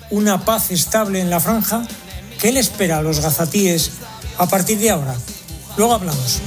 una paz estable en la franja? ¿Qué le espera a los gazatíes a partir de ahora? Luego hablamos.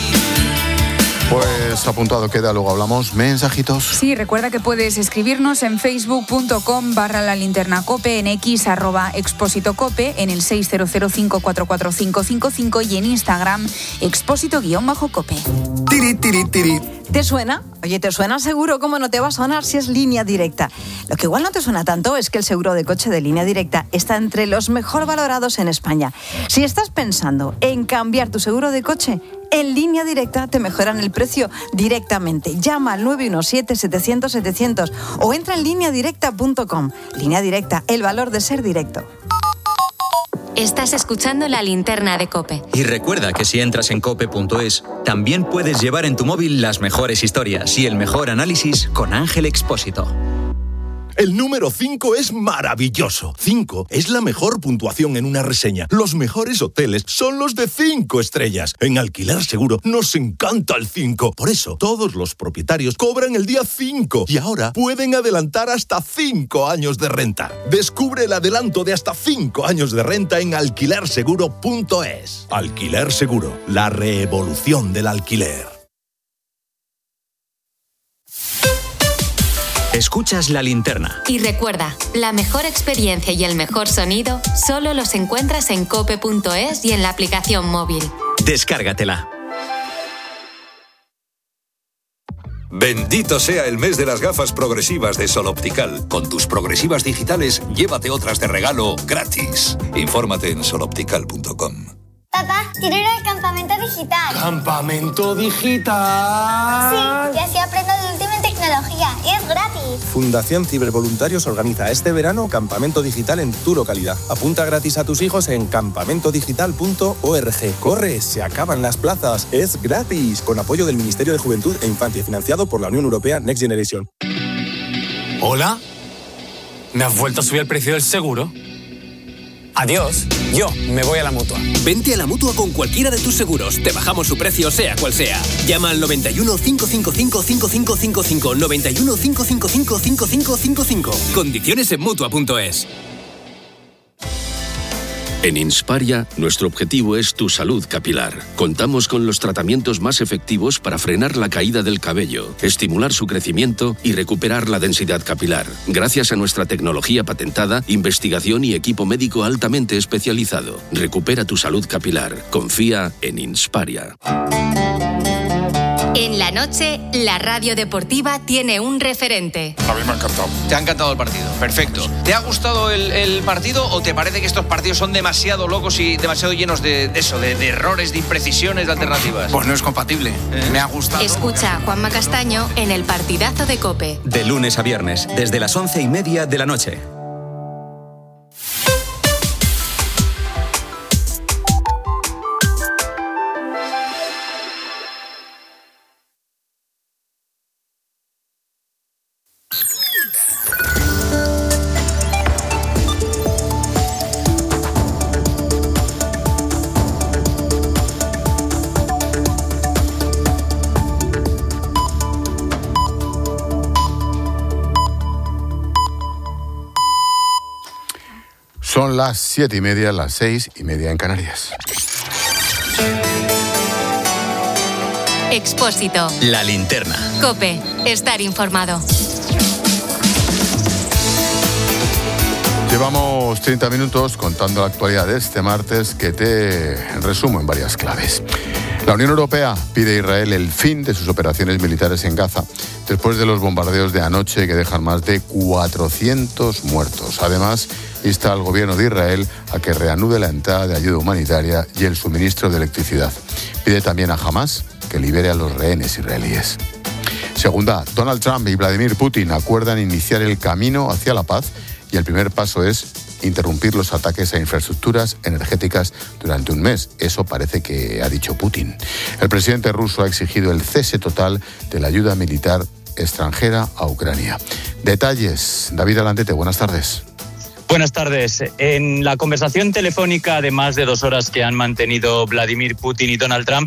Pues apuntado queda, luego hablamos. ¿Mensajitos? Sí, recuerda que puedes escribirnos en facebook.com/lalinternacope, en x @expósitocope, en el 600544555 y en Instagram expósito_cope. Tiri, tiri, tiri. ¿Te suena? Oye, ¿te suena seguro? ¿Cómo no te va a sonar si es Línea Directa? Lo que igual no te suena tanto es que el seguro de coche de Línea Directa está entre los mejor valorados en España. Si estás pensando en cambiar tu seguro de coche, en Línea Directa te mejoran el precio directamente. Llama al 917-700-700 o entra en lineadirecta.com. Línea Directa, el valor de ser directo. Estás escuchando La Linterna de COPE. Y recuerda que si entras en cope.es, también puedes llevar en tu móvil las mejores historias y el mejor análisis con Ángel Expósito. El número 5 es maravilloso. 5 es la mejor puntuación en una reseña. Los mejores hoteles son los de 5 estrellas. En Alquiler Seguro nos encanta el 5. Por eso, todos los propietarios cobran el día 5 y ahora pueden adelantar hasta 5 años de renta. Descubre el adelanto de hasta 5 años de renta en alquilerseguro.es. Alquiler Seguro, la revolución del alquiler. Escuchas La Linterna. Y recuerda, la mejor experiencia y el mejor sonido solo los encuentras en cope.es y en la aplicación móvil. Descárgatela. Bendito sea el mes de las gafas progresivas de Sol Optical. Con tus progresivas digitales, llévate otras de regalo gratis. Infórmate en soloptical.com. Papá, quiero ir al campamento digital. ¿Campamento digital? Sí, y así aprendo de última en tecnología. Y es gratis. Fundación Cibervoluntarios organiza este verano campamento digital en tu localidad. Apunta gratis a tus hijos en campamentodigital.org. ¡Corre! Se acaban las plazas. Es gratis. Con apoyo del Ministerio de Juventud e Infancia, financiado por la Unión Europea Next Generation. ¿Hola? ¿Me has vuelto a subir el precio del seguro? Adiós, yo me voy a la Mutua. Vente a la Mutua con cualquiera de tus seguros. Te bajamos su precio, sea cual sea. Llama al 91 555 5555. 91 555 5555. Condiciones en Mutua.es. En Insparia, nuestro objetivo es tu salud capilar. Contamos con los tratamientos más efectivos para frenar la caída del cabello, estimular su crecimiento y recuperar la densidad capilar. Gracias a nuestra tecnología patentada, investigación y equipo médico altamente especializado. Recupera tu salud capilar. Confía en Insparia. En la noche, la radio deportiva tiene un referente. A mí me ha encantado. ¿Te ha encantado el partido? Perfecto. ¿Te ha gustado el partido o te parece que estos partidos son demasiado locos y demasiado llenos de errores, de imprecisiones, de alternativas? Pues no es compatible. Me ha gustado. Escucha a Juanma Castaño en el partidazo de COPE. De lunes a viernes, desde las 11:30 de la noche. Son las 7:30, las 6:30 en Canarias. Expósito. La Linterna. COPE. Estar informado. Llevamos 30 minutos contando la actualidad de este martes, que te resumo en varias claves. La Unión Europea pide a Israel el fin de sus operaciones militares en Gaza, después de los bombardeos de anoche que dejan más de 400 muertos. Además, insta al gobierno de Israel a que reanude la entrada de ayuda humanitaria y el suministro de electricidad. Pide también a Hamás que libere a los rehenes israelíes. Segunda, Donald Trump y Vladimir Putin acuerdan iniciar el camino hacia la paz y el primer paso es interrumpir los ataques a infraestructuras energéticas durante un mes. Eso parece que ha dicho Putin. El presidente ruso ha exigido el cese total de la ayuda militar extranjera a Ucrania. Detalles. David Alandete, buenas tardes. Buenas tardes. En la conversación telefónica de más de 2 horas que han mantenido Vladimir Putin y Donald Trump,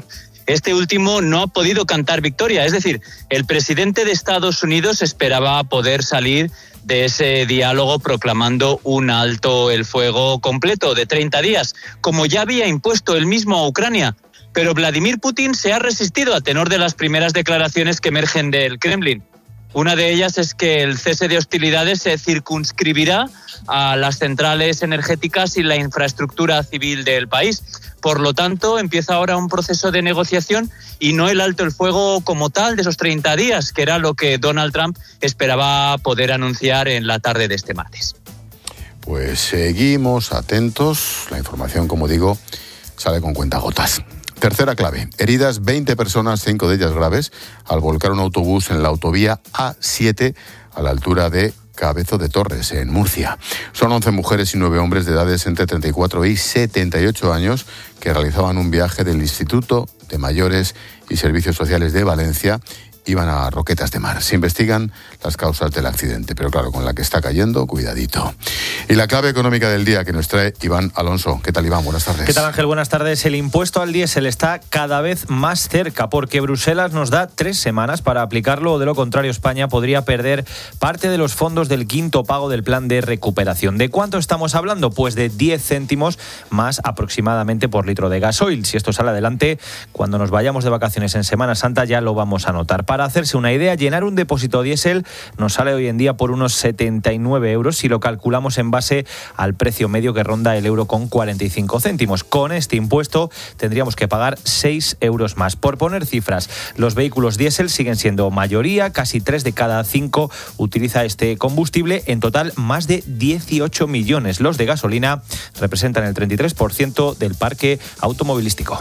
este último no ha podido cantar victoria. Es decir, el presidente de Estados Unidos esperaba poder salir de ese diálogo proclamando un alto el fuego completo de 30 días, como ya había impuesto él mismo a Ucrania. Pero Vladimir Putin se ha resistido a tenor de las primeras declaraciones que emergen del Kremlin. Una de ellas es que el cese de hostilidades se circunscribirá a las centrales energéticas y la infraestructura civil del país. Por lo tanto, empieza ahora un proceso de negociación y no el alto el fuego como tal de esos 30 días, que era lo que Donald Trump esperaba poder anunciar en la tarde de este martes. Pues seguimos atentos. La información, como digo, sale con cuentagotas. Tercera clave. Heridas 20 personas, 5 de ellas graves, al volcar un autobús en la autovía A7 a la altura de Cabezo de Torres, en Murcia. Son 11 mujeres y 9 hombres de edades entre 34 y 78 años que realizaban un viaje del Instituto de Mayores y Servicios Sociales de Valencia. Iban a Roquetas de Mar. Se investigan las causas del accidente, pero claro, con la que está cayendo, cuidadito. Y la clave económica del día que nos trae Iván Alonso. ¿Qué tal, Iván? Buenas tardes. ¿Qué tal, Ángel? Buenas tardes. El impuesto al diésel está cada vez más cerca porque Bruselas nos da 3 semanas para aplicarlo, o de lo contrario España podría perder parte de los fondos del quinto pago del plan de recuperación. ¿De cuánto estamos hablando? Pues de 10 céntimos más aproximadamente por litro de gasoil. Si esto sale adelante, cuando nos vayamos de vacaciones en Semana Santa ya lo vamos a notar. Para hacerse una idea, llenar un depósito diésel nos sale hoy en día por unos 79 euros si lo calculamos en base al precio medio que ronda el euro con 45 céntimos. Con este impuesto tendríamos que pagar 6 euros más. Por poner cifras, los vehículos diésel siguen siendo mayoría, casi 3 de cada 5 utiliza este combustible, en total más de 18 millones. Los de gasolina representan el 33% del parque automovilístico.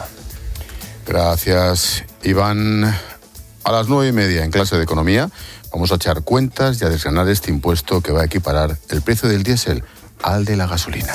Gracias, Iván. A las 9:30 en clase de economía vamos a echar cuentas y a desgranar este impuesto que va a equiparar el precio del diésel al de la gasolina.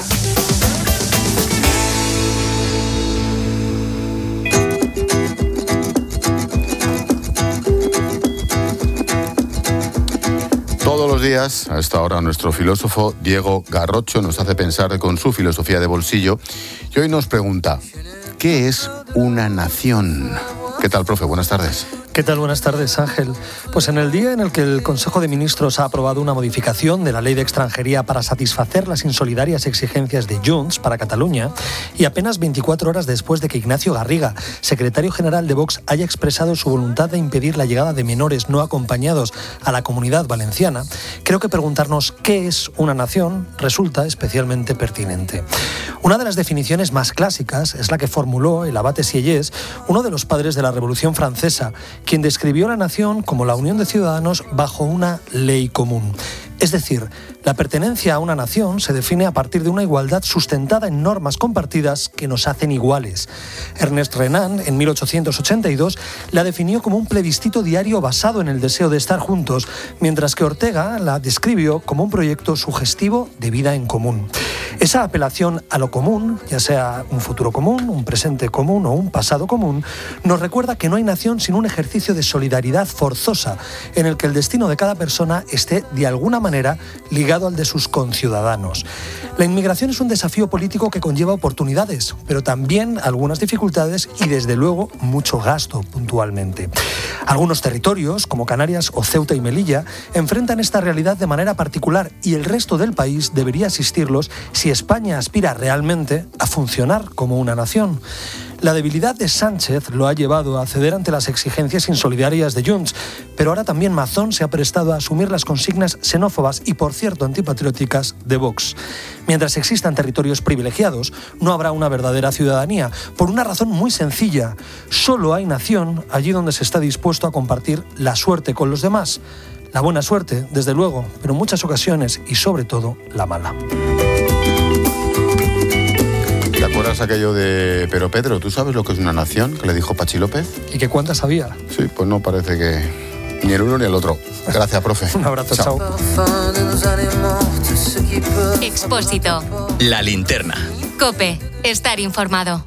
Todos los días, a esta hora, nuestro filósofo Diego Garrocho nos hace pensar con su filosofía de bolsillo y hoy nos pregunta, ¿qué es una nación? ¿Qué tal, profe? Buenas tardes. ¿Qué tal? Buenas tardes, Ángel. Pues en el día en el que el Consejo de Ministros ha aprobado una modificación de la Ley de Extranjería para satisfacer las insolidarias exigencias de Junts para Cataluña, y apenas 24 horas después de que Ignacio Garriga, secretario general de Vox, haya expresado su voluntad de impedir la llegada de menores no acompañados a la Comunidad Valenciana, creo que preguntarnos qué es una nación resulta especialmente pertinente. Una de las definiciones más clásicas es la que formuló el abate Sieyès, uno de los padres de la Revolución Francesa, quien describió la nación como la unión de ciudadanos bajo una ley común. Es decir, la pertenencia a una nación se define a partir de una igualdad sustentada en normas compartidas que nos hacen iguales. Ernest Renan, en 1882, la definió como un plebiscito diario basado en el deseo de estar juntos, mientras que Ortega la describió como un proyecto sugestivo de vida en común. Esa apelación a lo común, ya sea un futuro común, un presente común o un pasado común, nos recuerda que no hay nación sin un ejercicio de solidaridad forzosa en el que el destino de cada persona esté de alguna manera ligado al de sus conciudadanos. La inmigración es un desafío político que conlleva oportunidades, pero también algunas dificultades y, desde luego, mucho gasto puntualmente. Algunos territorios, como Canarias o Ceuta y Melilla, enfrentan esta realidad de manera particular y el resto del país debería asistirlos si España aspira realmente a funcionar como una nación. La debilidad de Sánchez lo ha llevado a ceder ante las exigencias insolidarias de Junts, pero ahora también Mazón se ha prestado a asumir las consignas xenófobas y, por cierto, antipatrióticas de Vox. Mientras existan territorios privilegiados, no habrá una verdadera ciudadanía, por una razón muy sencilla. Solo hay nación allí donde se está dispuesto a compartir la suerte con los demás. La buena suerte, desde luego, pero en muchas ocasiones, y sobre todo, la mala. ¿Te acuerdas aquello de Pero Pedro, ¿tú sabes lo que es una nación? Que le dijo Pachi López. ¿Y que cuántas había? Sí, pues no parece que ni el uno ni el otro. Gracias, profe. Un abrazo, chao. Expósito. La linterna. COPE. Estar informado.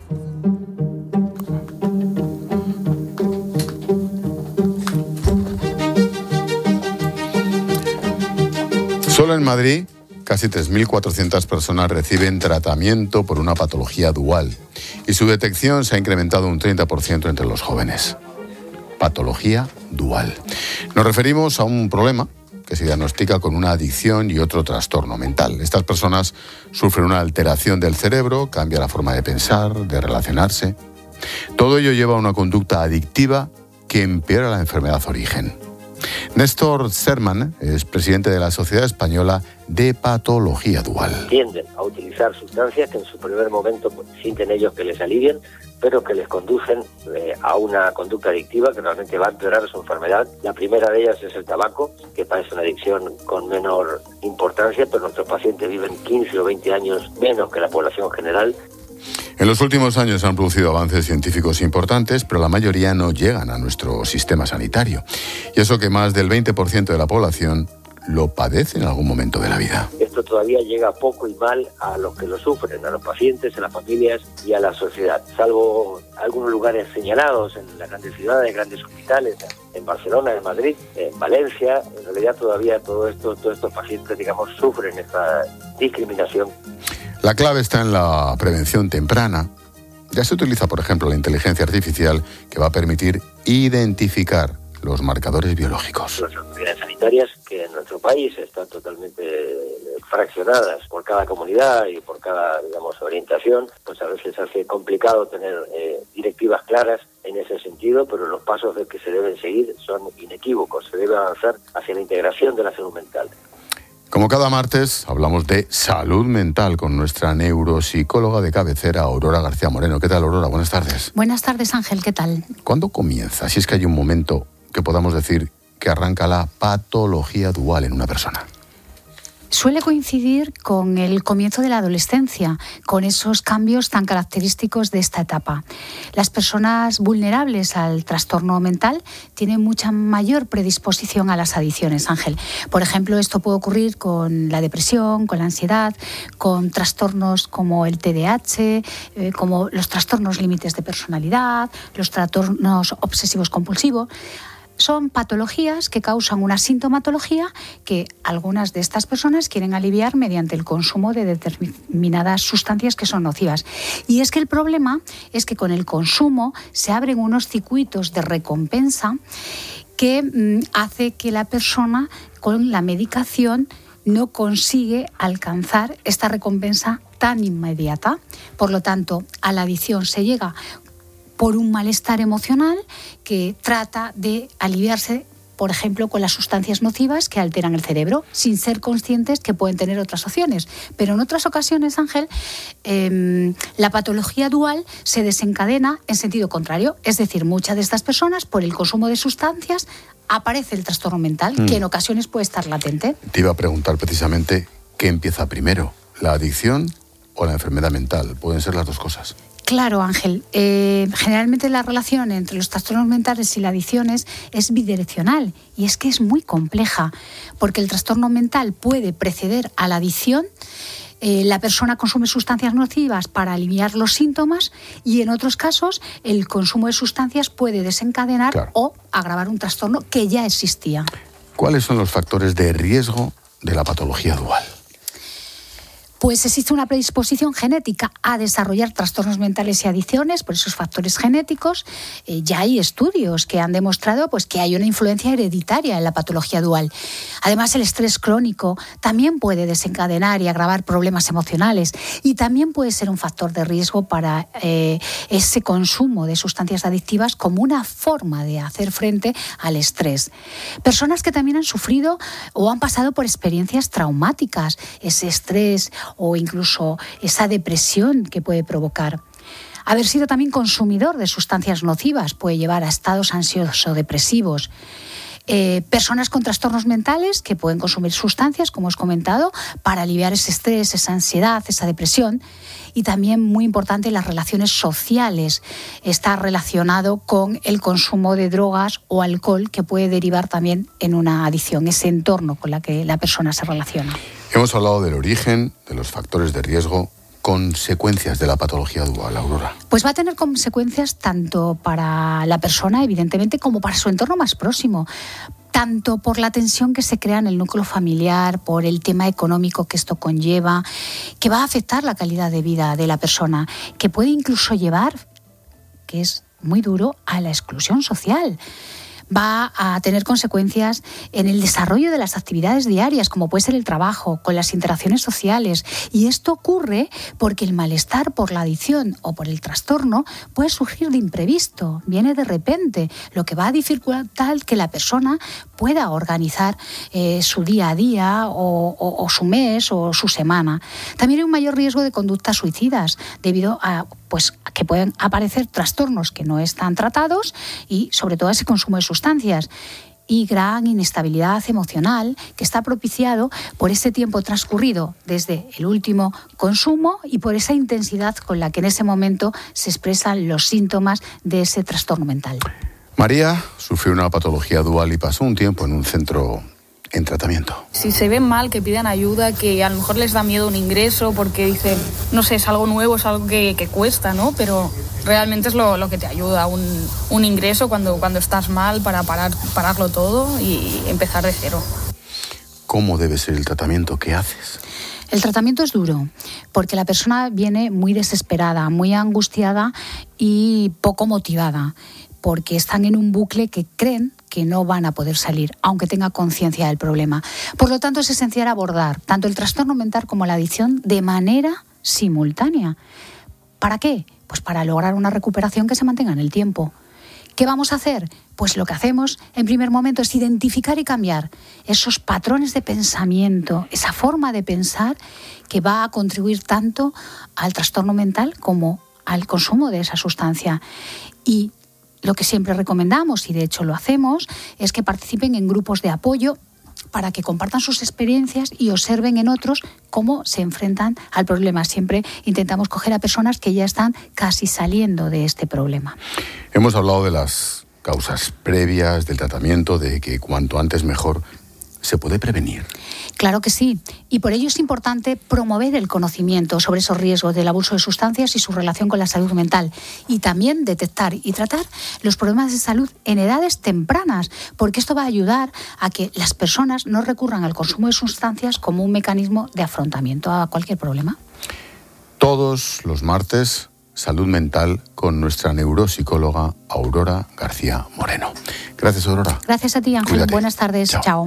Solo en Madrid, casi 3.400 personas reciben tratamiento por una patología dual y su detección se ha incrementado un 30% entre los jóvenes. Patología dual. Nos referimos a un problema que se diagnostica con una adicción y otro trastorno mental. Estas personas sufren una alteración del cerebro, cambia la forma de pensar, de relacionarse. Todo ello lleva a una conducta adictiva que empeora la enfermedad origen. Néstor Serman es presidente de la Sociedad Española de Patología Dual. Tienden a utilizar sustancias que en su primer momento sienten ellos que les alivien, pero que les conducen a una conducta adictiva que realmente va a empeorar su enfermedad. La primera de ellas es el tabaco, que parece una adicción con menor importancia, pero nuestros pacientes viven 15 o 20 años menos que la población general. En los últimos años se han producido avances científicos importantes, pero la mayoría no llegan a nuestro sistema sanitario. Y eso que más del 20% de la población lo padece en algún momento de la vida. Esto todavía llega poco y mal a los que lo sufren, a los pacientes, a las familias y a la sociedad. Salvo algunos lugares señalados en las grandes ciudades, grandes hospitales, en Barcelona, en Madrid, en Valencia, en realidad todavía todos estos pacientes, sufren esta discriminación. La clave está en la prevención temprana. Ya se utiliza, por ejemplo, la inteligencia artificial que va a permitir identificar los marcadores biológicos. Las autoridades sanitarias que en nuestro país están totalmente fraccionadas por cada comunidad y por cada, orientación, pues a veces hace complicado tener directivas claras en ese sentido, pero los pasos que se deben seguir son inequívocos. Se debe avanzar hacia la integración de la salud mental. Como cada martes, hablamos de salud mental con nuestra neuropsicóloga de cabecera, Aurora García Moreno. ¿Qué tal, Aurora? Buenas tardes. Buenas tardes, Ángel. ¿Qué tal? ¿Cuándo comienza, si es que hay un momento que podamos decir que arranca la patología dual en una persona? Suele coincidir con el comienzo de la adolescencia, con esos cambios tan característicos de esta etapa. Las personas vulnerables al trastorno mental tienen mucha mayor predisposición a las adicciones, Ángel. Por ejemplo, esto puede ocurrir con la depresión, con la ansiedad, con trastornos como el TDAH, como los trastornos límites de personalidad, los trastornos obsesivos compulsivos. Son patologías que causan una sintomatología que algunas de estas personas quieren aliviar mediante el consumo de determinadas sustancias que son nocivas. Y es que el problema es que con el consumo se abren unos circuitos de recompensa que hace que la persona con la medicación no consigue alcanzar esta recompensa tan inmediata. Por lo tanto, a la adicción se llega por un malestar emocional que trata de aliviarse, por ejemplo, con las sustancias nocivas que alteran el cerebro, sin ser conscientes que pueden tener otras opciones. Pero en otras ocasiones, Ángel, la patología dual se desencadena en sentido contrario. Es decir, muchas de estas personas, por el consumo de sustancias, aparece el trastorno mental, que en ocasiones puede estar latente. Te iba a preguntar precisamente qué empieza primero, la adicción o la enfermedad mental. Pueden ser las dos cosas. Claro, Ángel. Generalmente la relación entre los trastornos mentales y las adicciones es bidireccional y es que es muy compleja porque el trastorno mental puede preceder a la adicción. La persona consume sustancias nocivas para aliviar los síntomas y en otros casos el consumo de sustancias puede desencadenar o agravar un trastorno que ya existía. ¿Cuáles son los factores de riesgo de la patología dual? Pues existe una predisposición genética a desarrollar trastornos mentales y adicciones por esos factores genéticos. Ya hay estudios que han demostrado que hay una influencia hereditaria en la patología dual. Además, el estrés crónico también puede desencadenar y agravar problemas emocionales y también puede ser un factor de riesgo para ese consumo de sustancias adictivas como una forma de hacer frente al estrés. Personas que también han sufrido o han pasado por experiencias traumáticas, ese estrés o incluso esa depresión que puede provocar. Haber sido también consumidor de sustancias nocivas puede llevar a estados ansioso-depresivos. Personas con trastornos mentales que pueden consumir sustancias, como os he comentado, para aliviar ese estrés, esa ansiedad, esa depresión. Y también, muy importante, las relaciones sociales. Está relacionado con el consumo de drogas o alcohol que puede derivar también en una adicción, ese entorno con la que la persona se relaciona. Hemos hablado del origen, de los factores de riesgo, consecuencias de la patología dual, Aurora. Pues va a tener consecuencias tanto para la persona, evidentemente, como para su entorno más próximo. tanto por la tensión que se crea en el núcleo familiar, por el tema económico que esto conlleva, que va a afectar la calidad de vida de la persona, que puede incluso llevar, que es muy duro, a la exclusión social. Va a tener consecuencias en el desarrollo de las actividades diarias, como puede ser el trabajo, con las interacciones sociales. Y esto ocurre porque el malestar por la adicción o por el trastorno puede surgir de imprevisto, viene de repente, lo que va a dificultar que la persona pueda organizar su día a día o su mes o su semana. También hay un mayor riesgo de conductas suicidas debido a que pueden aparecer trastornos que no están tratados y sobre todo ese consumo de sustancias y gran inestabilidad emocional que está propiciado por ese tiempo transcurrido desde el último consumo y por esa intensidad con la que en ese momento se expresan los síntomas de ese trastorno mental. María sufrió una patología dual y pasó un tiempo en un centro en tratamiento. Si se ven mal, que pidan ayuda, que a lo mejor les da miedo un ingreso porque dicen, no sé, es algo nuevo, es algo que cuesta, ¿no? Pero realmente es lo que te ayuda, un ingreso cuando estás mal para pararlo todo y empezar de cero. ¿Cómo debe ser el tratamiento? ¿Qué haces? El tratamiento es duro porque la persona viene muy desesperada, muy angustiada y poco motivada, porque están en un bucle que creen que no van a poder salir, aunque tenga conciencia del problema. Por lo tanto, es esencial abordar tanto el trastorno mental como la adicción de manera simultánea. ¿Para qué? Pues para lograr una recuperación que se mantenga en el tiempo. ¿Qué vamos a hacer? Pues lo que hacemos en primer momento es identificar y cambiar esos patrones de pensamiento, esa forma de pensar que va a contribuir tanto al trastorno mental como al consumo de esa sustancia. Y lo que siempre recomendamos, y de hecho lo hacemos, es que participen en grupos de apoyo para que compartan sus experiencias y observen en otros cómo se enfrentan al problema. Siempre intentamos coger a personas que ya están casi saliendo de este problema. Hemos hablado de las causas previas del tratamiento, de que cuanto antes mejor. ¿Se puede prevenir? Claro que sí, y por ello es importante promover el conocimiento sobre esos riesgos del abuso de sustancias y su relación con la salud mental, y también detectar y tratar los problemas de salud en edades tempranas, porque esto va a ayudar a que las personas no recurran al consumo de sustancias como un mecanismo de afrontamiento a cualquier problema. Todos los martes, salud mental con nuestra neuropsicóloga Aurora García Moreno. Gracias, Aurora. Gracias a ti, Ángel. Cuídate. Buenas tardes. Chao.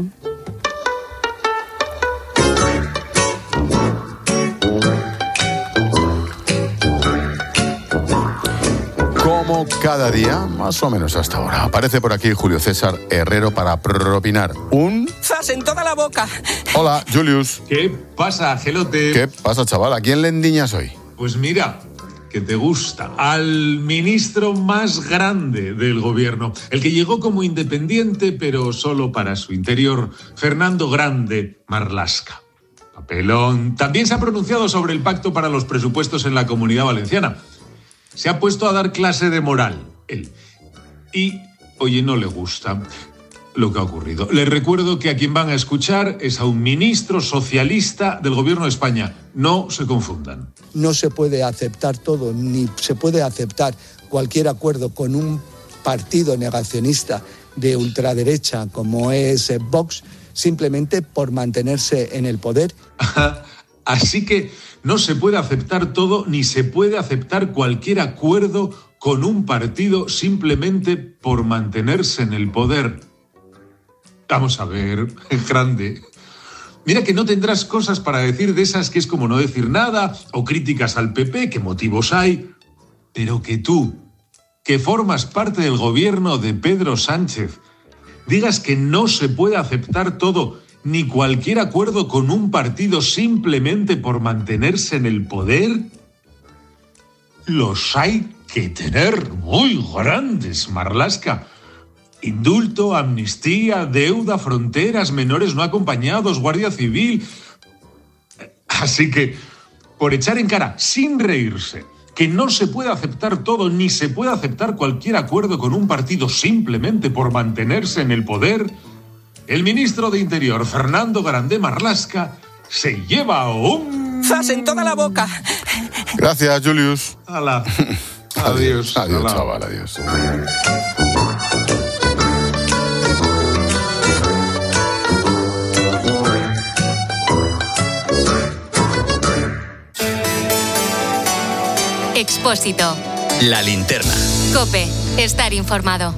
Como cada día, más o menos hasta ahora, aparece por aquí Julio César Herrero para propinar un... ¡Zas en toda la boca! Hola, Julius. ¿Qué pasa, Gelote? ¿Qué pasa, chaval? ¿A quién le endiñas hoy? Pues mira, que te gusta, al ministro más grande del gobierno, el que llegó como independiente, pero solo para su interior, Fernando Grande Marlaska. Papelón. También se ha pronunciado sobre el pacto para los presupuestos en la Comunidad Valenciana. Se ha puesto a dar clase de moral, él. Y, oye, no le gusta lo que ha ocurrido. Les recuerdo que a quien van a escuchar es a un ministro socialista del Gobierno de España. No se confundan. No se puede aceptar todo, ni se puede aceptar cualquier acuerdo con un partido negacionista de ultraderecha como es Vox, simplemente por mantenerse en el poder. Así que no se puede aceptar todo, ni se puede aceptar cualquier acuerdo con un partido simplemente por mantenerse en el poder. Vamos a ver, Grande. Mira que no tendrás cosas para decir de esas que es como no decir nada, o críticas al PP, que motivos hay, pero que tú, que formas parte del gobierno de Pedro Sánchez, digas que no se puede aceptar todo, ni cualquier acuerdo con un partido simplemente por mantenerse en el poder. Los hay que tener muy grandes, Marlaska. Indulto, amnistía, deuda, fronteras, menores no acompañados, Guardia Civil. Así que, por echar en cara, sin reírse, que no se puede aceptar todo, ni se puede aceptar cualquier acuerdo con un partido simplemente por mantenerse en el poder, el ministro de Interior, Fernando Grande Marlaska, se lleva un... ¡Zas en toda la boca! Gracias, Julius. Hala. Adiós. Adiós, chaval, adiós. Expósito. La linterna. COPE. Estar informado.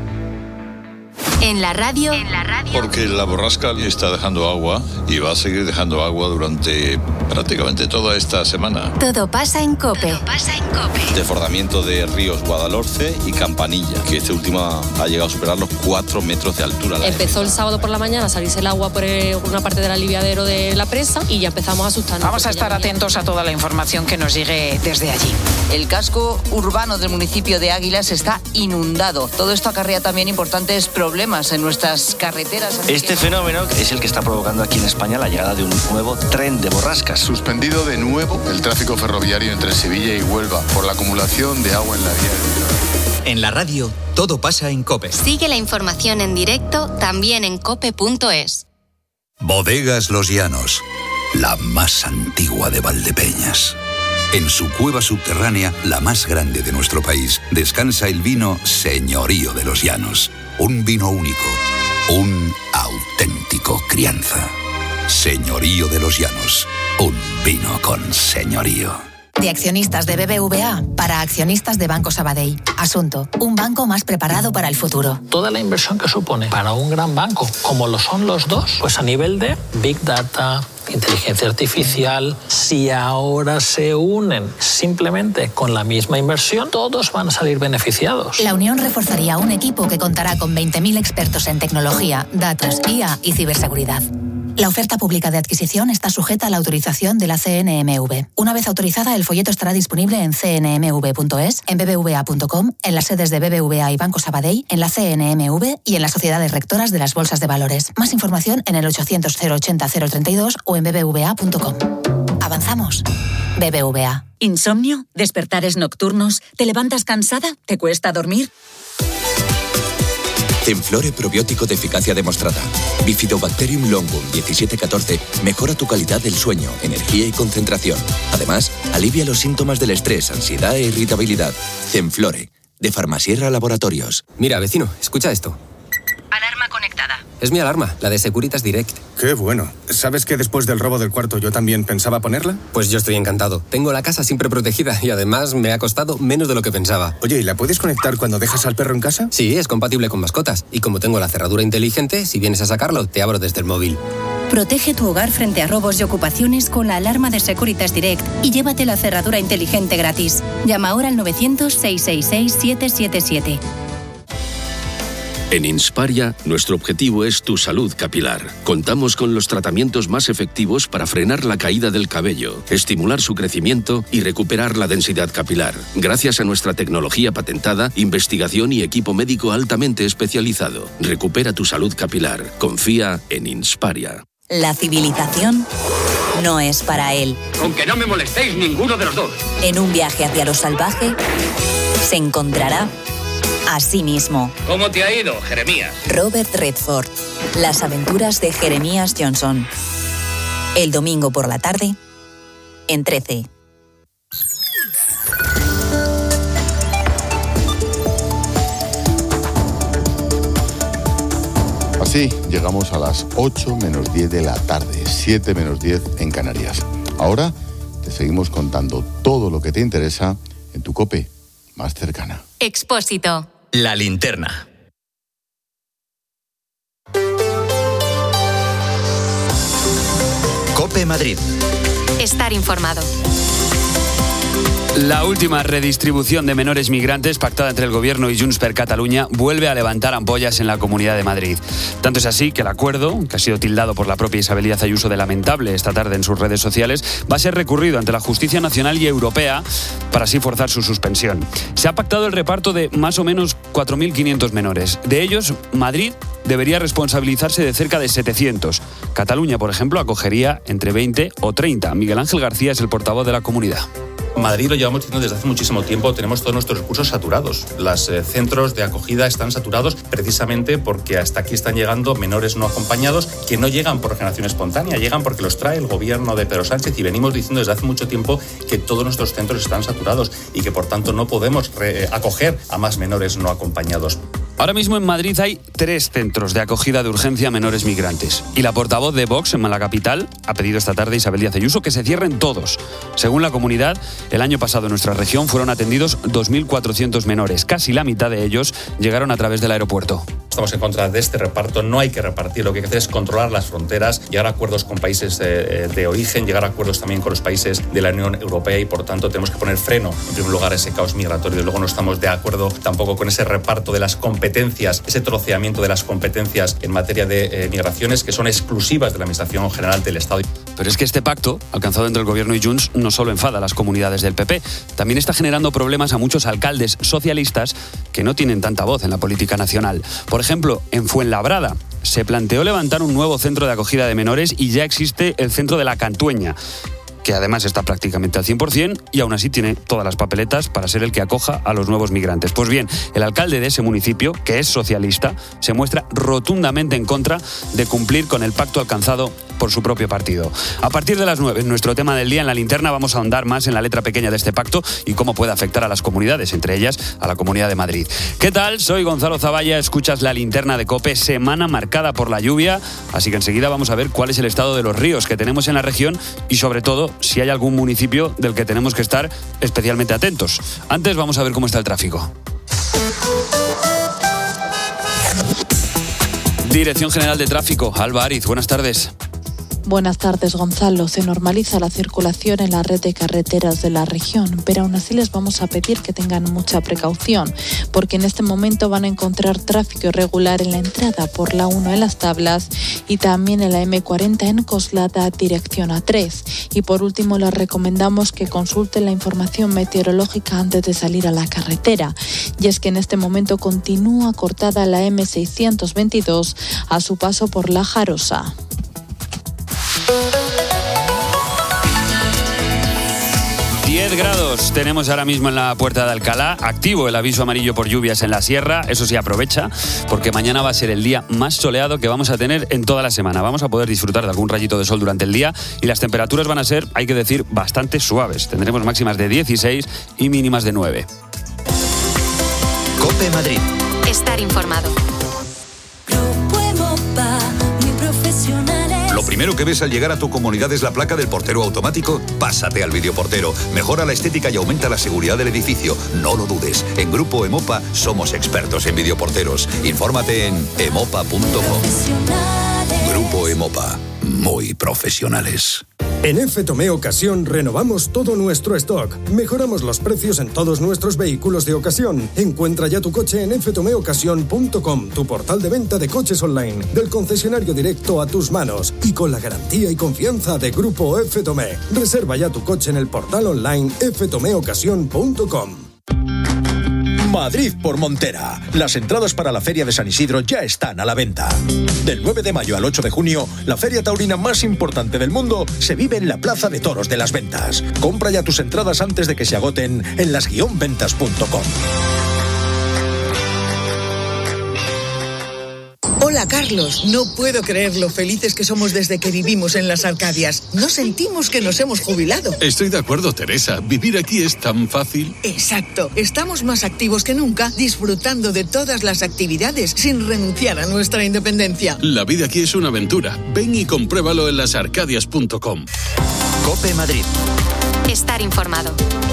En la radio. Porque la borrasca está dejando agua y va a seguir dejando agua durante prácticamente toda esta semana. Todo pasa en COPE. Desbordamiento de ríos Guadalhorce y Campanilla, que este último ha llegado a superar los 4 metros de altura. Empezó el sábado por la mañana a salirse el agua por una parte del aliviadero de la presa y ya empezamos a asustarnos. Vamos a estar atentos a toda la información que nos llegue desde allí. El casco urbano del municipio de Águilas está inundado. Todo esto acarrea también importantes problemas en nuestras carreteras. Este fenómeno es el que está provocando aquí en España la llegada de un nuevo tren de borrascas. Suspendido de nuevo el tráfico ferroviario entre Sevilla y Huelva por la acumulación de agua en la vía. En la radio, todo pasa en COPE. Sigue la información en directo también en cope.es. Bodegas Los Llanos, la más antigua de Valdepeñas. En su cueva subterránea, la más grande de nuestro país, descansa el vino Señorío de los Llanos. Un vino único, un auténtico crianza. Señorío de los Llanos, un vino con señorío. De accionistas de BBVA para accionistas de Banco Sabadell. Asunto: un banco más preparado para el futuro. Toda la inversión que supone para un gran banco, como lo son los dos, pues a nivel de Big Data, inteligencia artificial, si ahora se unen simplemente con la misma inversión, todos van a salir beneficiados. La unión reforzaría un equipo que contará con 20.000 expertos en tecnología, datos, IA y ciberseguridad. La oferta pública de adquisición está sujeta a la autorización de la CNMV. Una vez autorizada, el folleto estará disponible en cnmv.es, en bbva.com, en las sedes de BBVA y Banco Sabadell, en la CNMV y en las sociedades rectoras de las bolsas de valores. Más información en el 800 080 032 o en bbva.com. Avanzamos. BBVA. ¿Insomnio? ¿Despertares nocturnos? ¿Te levantas cansada? ¿Te cuesta dormir? Zenflore probiótico de eficacia demostrada. Bifidobacterium longum 1714 mejora tu calidad del sueño, energía y concentración. Además, alivia los síntomas del estrés, ansiedad e irritabilidad. Zenflore, de Farmasierra Laboratorios. Mira, vecino, escucha esto. Alarma conectada. Es mi alarma, la de Securitas Direct. Qué bueno. ¿Sabes que después del robo del cuarto yo también pensaba ponerla? Pues yo estoy encantado. Tengo la casa siempre protegida y además me ha costado menos de lo que pensaba. Oye, ¿y la puedes conectar cuando dejas al perro en casa? Sí, es compatible con mascotas. Y como tengo la cerradura inteligente, si vienes a sacarlo, te abro desde el móvil. Protege tu hogar frente a robos y ocupaciones con la alarma de Securitas Direct y llévate la cerradura inteligente gratis. Llama ahora al 900-666-777. En Insparia, nuestro objetivo es tu salud capilar. Contamos con los tratamientos más efectivos para frenar la caída del cabello, estimular su crecimiento y recuperar la densidad capilar. Gracias a nuestra tecnología patentada, investigación y equipo médico altamente especializado. Recupera tu salud capilar. Confía en Insparia. La civilización no es para él. Con que no me molestéis ninguno de los dos. En un viaje hacia lo salvaje, se encontrará a sí mismo. ¿Cómo te ha ido, Jeremías? Robert Redford. Las aventuras de Jeremías Johnson. El domingo por la tarde, en 13. Así llegamos a las 8 menos 10 de la tarde, 7 menos 10 en Canarias. Ahora te seguimos contando todo lo que te interesa en tu COPE más cercana. Expósito. La linterna. COPE Madrid. Estar informado. La última redistribución de menores migrantes pactada entre el Gobierno y Junts per Catalunya vuelve a levantar ampollas en la Comunidad de Madrid. Tanto es así que el acuerdo, que ha sido tildado por la propia Isabel Díaz Ayuso de lamentable esta tarde en sus redes sociales, va a ser recurrido ante la Justicia Nacional y Europea para así forzar su suspensión. Se ha pactado el reparto de más o menos 4.500 menores. De ellos, Madrid debería responsabilizarse de cerca de 700. Cataluña, por ejemplo, acogería entre 20 o 30. Miguel Ángel García es el portavoz de la comunidad. Madrid lo llevamos diciendo desde hace muchísimo tiempo, tenemos todos nuestros recursos saturados. Los centros de acogida están saturados precisamente porque hasta aquí están llegando menores no acompañados que no llegan por generación espontánea, llegan porque los trae el gobierno de Pedro Sánchez y venimos diciendo desde hace mucho tiempo que todos nuestros centros están saturados y que por tanto no podemos acoger a más menores no acompañados. Ahora mismo en Madrid hay 3 centros de acogida de urgencia a menores migrantes. Y la portavoz de Vox en la capital ha pedido esta tarde, Isabel Díaz Ayuso, que se cierren todos. Según la comunidad, el año pasado en nuestra región fueron atendidos 2.400 menores. Casi la mitad de ellos llegaron a través del aeropuerto. Estamos en contra de este reparto, no hay que repartir, lo que hay que hacer es controlar las fronteras, llegar a acuerdos con países de origen, llegar a acuerdos también con los países de la Unión Europea y por tanto tenemos que poner freno en primer lugar a ese caos migratorio. Luego no estamos de acuerdo tampoco con ese reparto de las competencias, ese troceamiento de las competencias en materia de migraciones que son exclusivas de la Administración General del Estado. Pero es que este pacto, alcanzado entre el Gobierno y Junts, no solo enfada a las comunidades del PP, también está generando problemas a muchos alcaldes socialistas que no tienen tanta voz en la política nacional. Por ejemplo, en Fuenlabrada se planteó levantar un nuevo centro de acogida de menores y ya existe el centro de la Cantueña, que además está prácticamente al 100% y aún así tiene todas las papeletas para ser el que acoja a los nuevos migrantes. Pues bien, el alcalde de ese municipio, que es socialista, se muestra rotundamente en contra de cumplir con el pacto alcanzado por su propio partido. A partir de las 9, en nuestro tema del día en la linterna, vamos a ahondar más en la letra pequeña de este pacto y cómo puede afectar a las comunidades, entre ellas a la Comunidad de Madrid. ¿Qué tal? Soy Gonzalo Zavalla, escuchas la linterna de COPE, semana marcada por la lluvia, así que enseguida vamos a ver cuál es el estado de los ríos que tenemos en la región y sobre todo si hay algún municipio del que tenemos que estar especialmente atentos. Antes vamos a ver cómo está el tráfico. Dirección General de Tráfico, Alba Ariz, buenas tardes. Buenas tardes, Gonzalo. Se normaliza la circulación en la red de carreteras de la región, pero aún así les vamos a pedir que tengan mucha precaución, porque en este momento van a encontrar tráfico irregular en la entrada por la 1 en Las Tablas y también en la M40 en Coslada, dirección A3. Y por último, les recomendamos que consulten la información meteorológica antes de salir a la carretera. Y es que en este momento continúa cortada la M622 a su paso por La Jarosa. Grados tenemos ahora mismo en la Puerta de Alcalá, activo el aviso amarillo por lluvias en la sierra, eso sí aprovecha, porque mañana va a ser el día más soleado que vamos a tener en toda la semana. Vamos a poder disfrutar de algún rayito de sol durante el día y las temperaturas van a ser, hay que decir, bastante suaves. Tendremos máximas de 16 y mínimas de 9. COPE Madrid. Estar informado. Lo primero que ves al llegar a tu comunidad es la placa del portero automático. Pásate al videoportero. Mejora la estética y aumenta la seguridad del edificio. No lo dudes. En Grupo Emopa somos expertos en videoporteros. Infórmate en emopa.com. Grupo Emopa. Muy profesionales. En FTOME Ocasión renovamos todo nuestro stock. Mejoramos los precios en todos nuestros vehículos de ocasión. Encuentra ya tu coche en ftomeocasión.com, tu portal de venta de coches online, del concesionario directo a tus manos y con la garantía y confianza de Grupo FTOME. Reserva ya tu coche en el portal online ftomeocasión.com. Madrid por Montera. Las entradas para la Feria de San Isidro ya están a la venta. Del 9 de mayo al 8 de junio, la feria taurina más importante del mundo se vive en la Plaza de Toros de las Ventas. Compra ya tus entradas antes de que se agoten en las-ventas.com. Hola, Carlos. No puedo creer lo felices que somos desde que vivimos en las Arcadias. No sentimos que nos hemos jubilado. Estoy de acuerdo, Teresa. Vivir aquí es tan fácil. Exacto. Estamos más activos que nunca, disfrutando de todas las actividades sin renunciar a nuestra independencia. La vida aquí es una aventura. Ven y compruébalo en lasarcadias.com. COPE Madrid. Estar informado.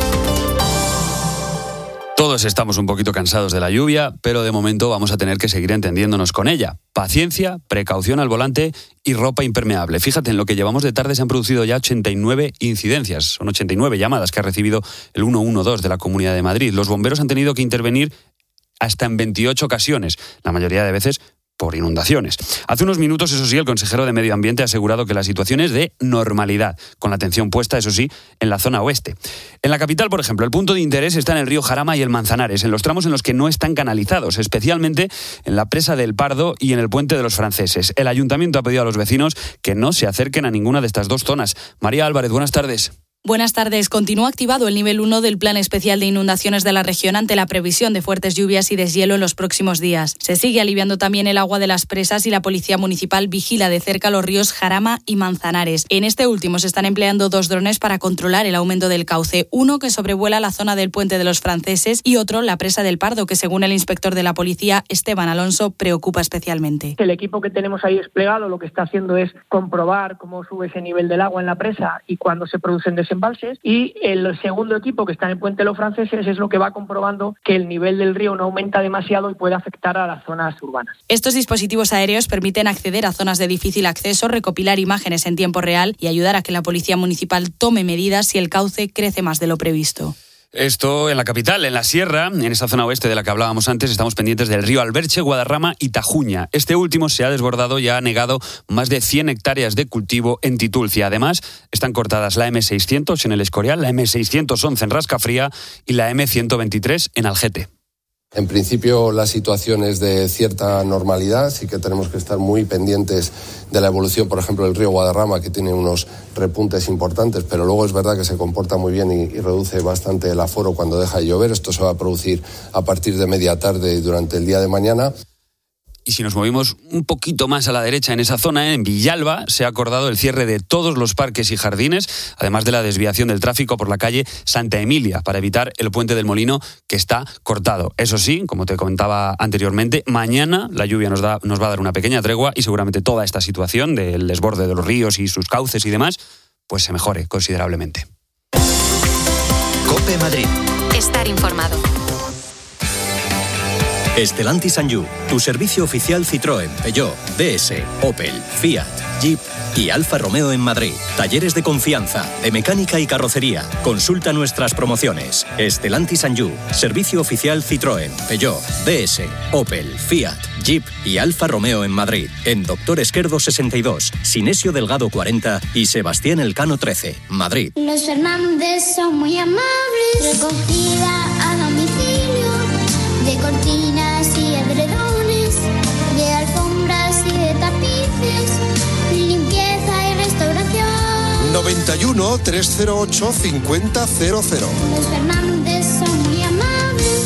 Todos estamos un poquito cansados de la lluvia, pero de momento vamos a tener que seguir entendiéndonos con ella. Paciencia, precaución al volante y ropa impermeable. Fíjate, en lo que llevamos de tarde se han producido ya 89 incidencias. Son 89 llamadas que ha recibido el 112 de la Comunidad de Madrid. Los bomberos han tenido que intervenir hasta en 28 ocasiones, la mayoría de veces por inundaciones. Hace unos minutos, eso sí, el consejero de Medio Ambiente ha asegurado que la situación es de normalidad, con la atención puesta, eso sí, en la zona oeste. En la capital, por ejemplo, el punto de interés está en el río Jarama y el Manzanares, en los tramos en los que no están canalizados, especialmente en la presa del Pardo y en el puente de los Franceses. El ayuntamiento ha pedido a los vecinos que no se acerquen a ninguna de estas dos zonas. María Álvarez, buenas tardes. Buenas tardes. Continúa activado el nivel 1 del Plan Especial de Inundaciones de la región ante la previsión de fuertes lluvias y deshielo en los próximos días. Se sigue aliviando también el agua de las presas y la Policía Municipal vigila de cerca los ríos Jarama y Manzanares. En este último se están empleando 2 drones para controlar el aumento del cauce. Uno que sobrevuela la zona del Puente de los Franceses y otro la presa del Pardo, que según el inspector de la policía, Esteban Alonso, preocupa especialmente. El equipo que tenemos ahí desplegado lo que está haciendo es comprobar cómo sube ese nivel del agua en la presa y cuándo se producen embalses, y el segundo equipo que está en el Puente de los Franceses es lo que va comprobando que el nivel del río no aumenta demasiado y puede afectar a las zonas urbanas. Estos dispositivos aéreos permiten acceder a zonas de difícil acceso, recopilar imágenes en tiempo real y ayudar a que la Policía Municipal tome medidas si el cauce crece más de lo previsto. Esto en la capital, en la sierra, en esa zona oeste de la que hablábamos antes, estamos pendientes del río Alberche, Guadarrama y Tajuña. Este último se ha desbordado y ha anegado más de 100 hectáreas de cultivo en Titulcia. Además, están cortadas la M600 en el Escorial, la M611 en Rascafría y la M123 en Algete. En principio la situación es de cierta normalidad, sí que tenemos que estar muy pendientes de la evolución, por ejemplo, del río Guadarrama, que tiene unos repuntes importantes, pero luego es verdad que se comporta muy bien y reduce bastante el aforo cuando deja de llover. Esto se va a producir a partir de media tarde y durante el día de mañana. Y si nos movimos un poquito más a la derecha en esa zona, en Villalba, se ha acordado el cierre de todos los parques y jardines, además de la desviación del tráfico por la calle Santa Emilia, para evitar el puente del Molino, que está cortado. Eso sí, como te comentaba anteriormente, mañana la lluvia nos va a dar una pequeña tregua y seguramente toda esta situación del desborde de los ríos y sus cauces y demás, pues se mejore considerablemente. COPE Madrid. Estar informado. Stellantis and You, tu servicio oficial Citroën, Peugeot, DS, Opel, Fiat, Jeep y Alfa Romeo en Madrid. Talleres de confianza, de mecánica y carrocería. Consulta nuestras promociones. Stellantis and You, servicio oficial Citroën, Peugeot, DS, Opel, Fiat, Jeep y Alfa Romeo en Madrid. En Doctor Esquerdo 62, Sinesio Delgado 40 y Sebastián Elcano 13, Madrid. Los Fernández son muy amables. Recogida a domicilio de cortinas y edredones, de alfombras y de tapices, limpieza y restauración. 91 308 5000. Los Fernández son muy amables.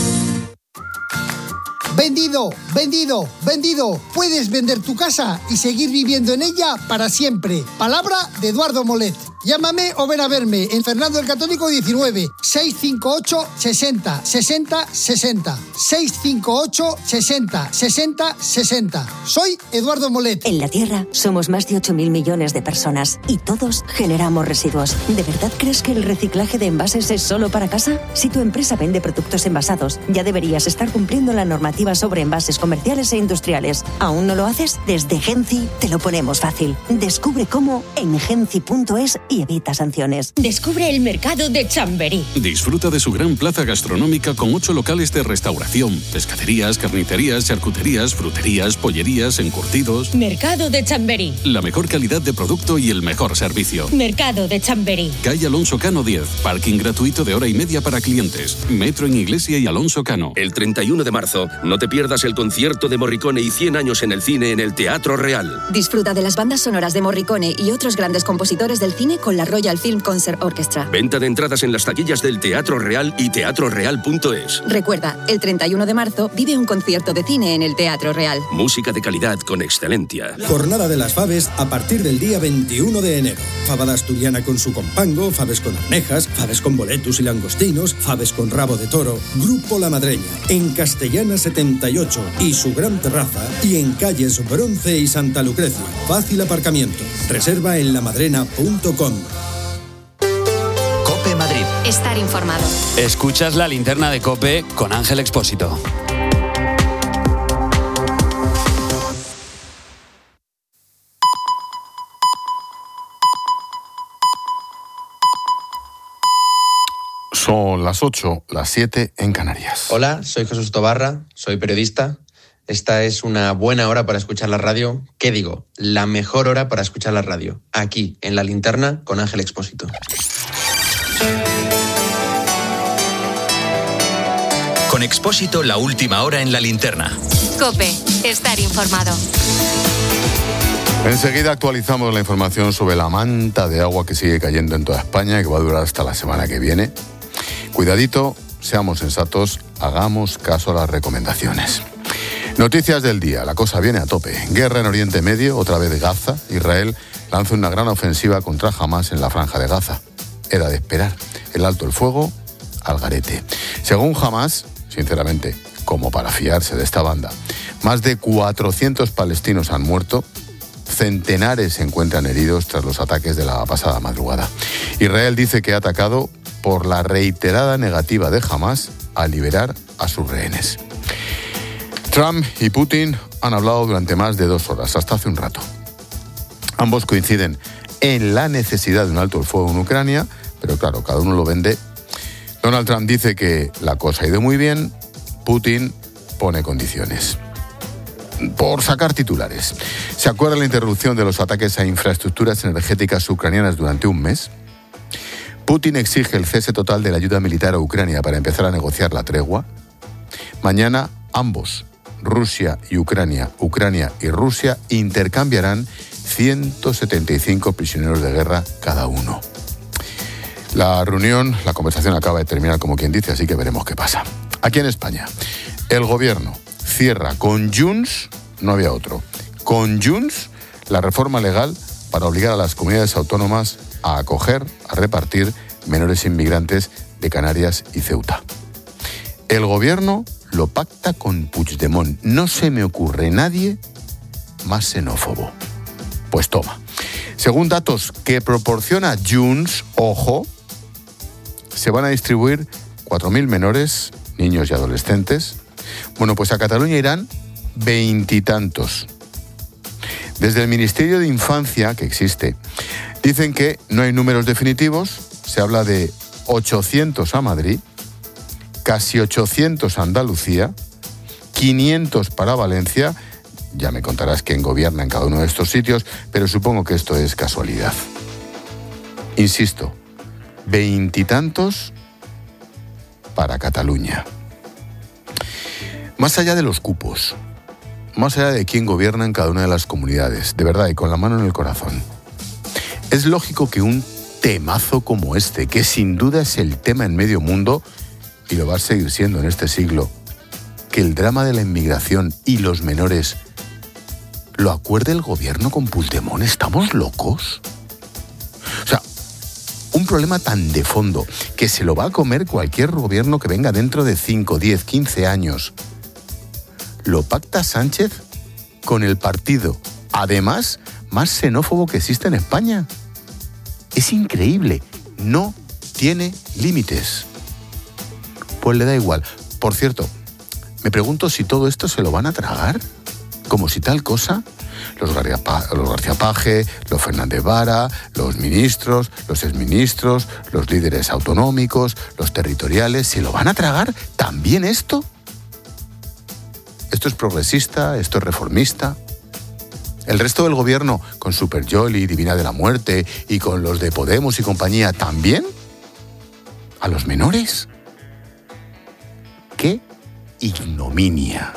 Vendido, vendido, vendido. Puedes vender tu casa y seguir viviendo en ella para siempre. Palabra de Eduardo Molet. Llámame o ven a verme en Fernando el Católico 19 658 60 60 60 658 60 60 60. Soy Eduardo Molet. En la Tierra somos más de 8.000 millones de personas y todos generamos residuos. ¿De verdad crees que el reciclaje de envases es solo para casa? Si tu empresa vende productos envasados, ya deberías estar cumpliendo la normativa sobre envases comerciales e industriales. ¿Aún no lo haces? Desde Genci te lo ponemos fácil. Descubre cómo en genci.es y evita sanciones. Descubre el mercado de Chamberí. Disfruta de su gran plaza gastronómica con 8 locales de restauración, pescaderías, carnicerías, charcuterías, fruterías, pollerías, encurtidos. Mercado de Chamberí. La mejor calidad de producto y el mejor servicio. Mercado de Chamberí. Calle Alonso Cano 10. Parking gratuito de hora y media para clientes. Metro en Iglesia y Alonso Cano. El 31 de marzo, no te pierdas el concierto de Morricone y 100 años en el cine en el Teatro Real. Disfruta de las bandas sonoras de Morricone y otros grandes compositores del cine con la Royal Film Concert Orchestra. Venta de entradas en las taquillas del Teatro Real y teatroreal.es. Recuerda, el 31 de marzo vive un concierto de cine en el Teatro Real. Música de calidad con excelencia. Jornada de las faves a partir del día 21 de enero. Fabada asturiana con su compango, faves con almejas, faves con boletus y langostinos, faves con rabo de toro. Grupo La Madreña, en Castellana 78 y su gran terraza, y en calles Bronce y Santa Lucrecia. Fácil aparcamiento. Reserva en lamadrena.com. COPE Madrid. Estar informado. Escuchas la linterna de COPE con Ángel Expósito. Son las 8, las 7 en Canarias. Hola, soy Jesús Tobarra, soy periodista. Esta es una buena hora para escuchar la radio. ¿Qué digo? La mejor hora para escuchar la radio. Aquí, en La Linterna, con Ángel Expósito. Con Expósito, la última hora en La Linterna. COPE. Estar informado. Enseguida actualizamos la información sobre la manta de agua que sigue cayendo en toda España y que va a durar hasta la semana que viene. Cuidadito, seamos sensatos, hagamos caso a las recomendaciones. Noticias del día, la cosa viene a tope. Guerra en Oriente Medio, otra vez Gaza. Israel lanza una gran ofensiva contra Hamás en la franja de Gaza. Era de esperar. El alto el fuego al garete. Según Hamás, sinceramente, como para fiarse de esta banda, más de 400 palestinos han muerto, centenares se encuentran heridos tras los ataques de la pasada madrugada. Israel dice que ha atacado por la reiterada negativa de Hamás a liberar a sus rehenes. Trump y Putin han hablado durante más de 2 horas, hasta hace un rato. Ambos coinciden en la necesidad de un alto el fuego en Ucrania, pero claro, cada uno lo vende. Donald Trump dice que la cosa ha ido muy bien, Putin pone condiciones. Por sacar titulares. ¿Se acuerda la interrupción de los ataques a infraestructuras energéticas ucranianas durante un mes? Putin exige el cese total de la ayuda militar a Ucrania para empezar a negociar la tregua. Mañana ambos, Rusia y Ucrania y Rusia, intercambiarán 175 prisioneros de guerra cada uno. La conversación acaba de terminar como quien dice, así que veremos qué pasa. Aquí en España, el gobierno cierra con Junts, no había otro, con Junts la reforma legal para obligar a las comunidades autónomas a acoger, a repartir menores inmigrantes de Canarias y Ceuta. El gobierno lo pacta con Puigdemont. No se me ocurre nadie más xenófobo. Pues toma. Según datos que proporciona Junts, ojo, se van a distribuir 4.000 menores, niños y adolescentes. Bueno, pues a Cataluña irán 20 y tantos. Desde el Ministerio de Infancia, que existe, dicen que no hay números definitivos. Se habla de 800 a Madrid, casi 800 a Andalucía, 500 para Valencia. Ya me contarás quién gobierna en cada uno de estos sitios, pero supongo que esto es casualidad. Insisto, 20 y tantos para Cataluña. Más allá de los cupos, más allá de quién gobierna en cada una de las comunidades, de verdad y con la mano en el corazón, es lógico que un temazo como este, que sin duda es el tema en medio mundo, y lo va a seguir siendo en este siglo, que el drama de la inmigración y los menores lo acuerde el gobierno con Puigdemont. ¿Estamos locos? O sea, un problema tan de fondo que se lo va a comer cualquier gobierno que venga dentro de 5, 10, 15 años. Lo pacta Sánchez con el partido, además, más xenófobo que existe en España. Es increíble. No tiene límites. Pues le da igual. Por cierto, me pregunto si todo esto se lo van a tragar. Como si tal cosa, los García Paje, los Fernández Vara, los ministros, los exministros, los líderes autonómicos, los territoriales, ¿se lo van a tragar también esto? ¿Esto es progresista? ¿Esto es reformista? ¿El resto del gobierno, con Super Yoli, Divina de la Muerte y con los de Podemos y compañía, también? ¿A los menores? ¡Qué ignominia!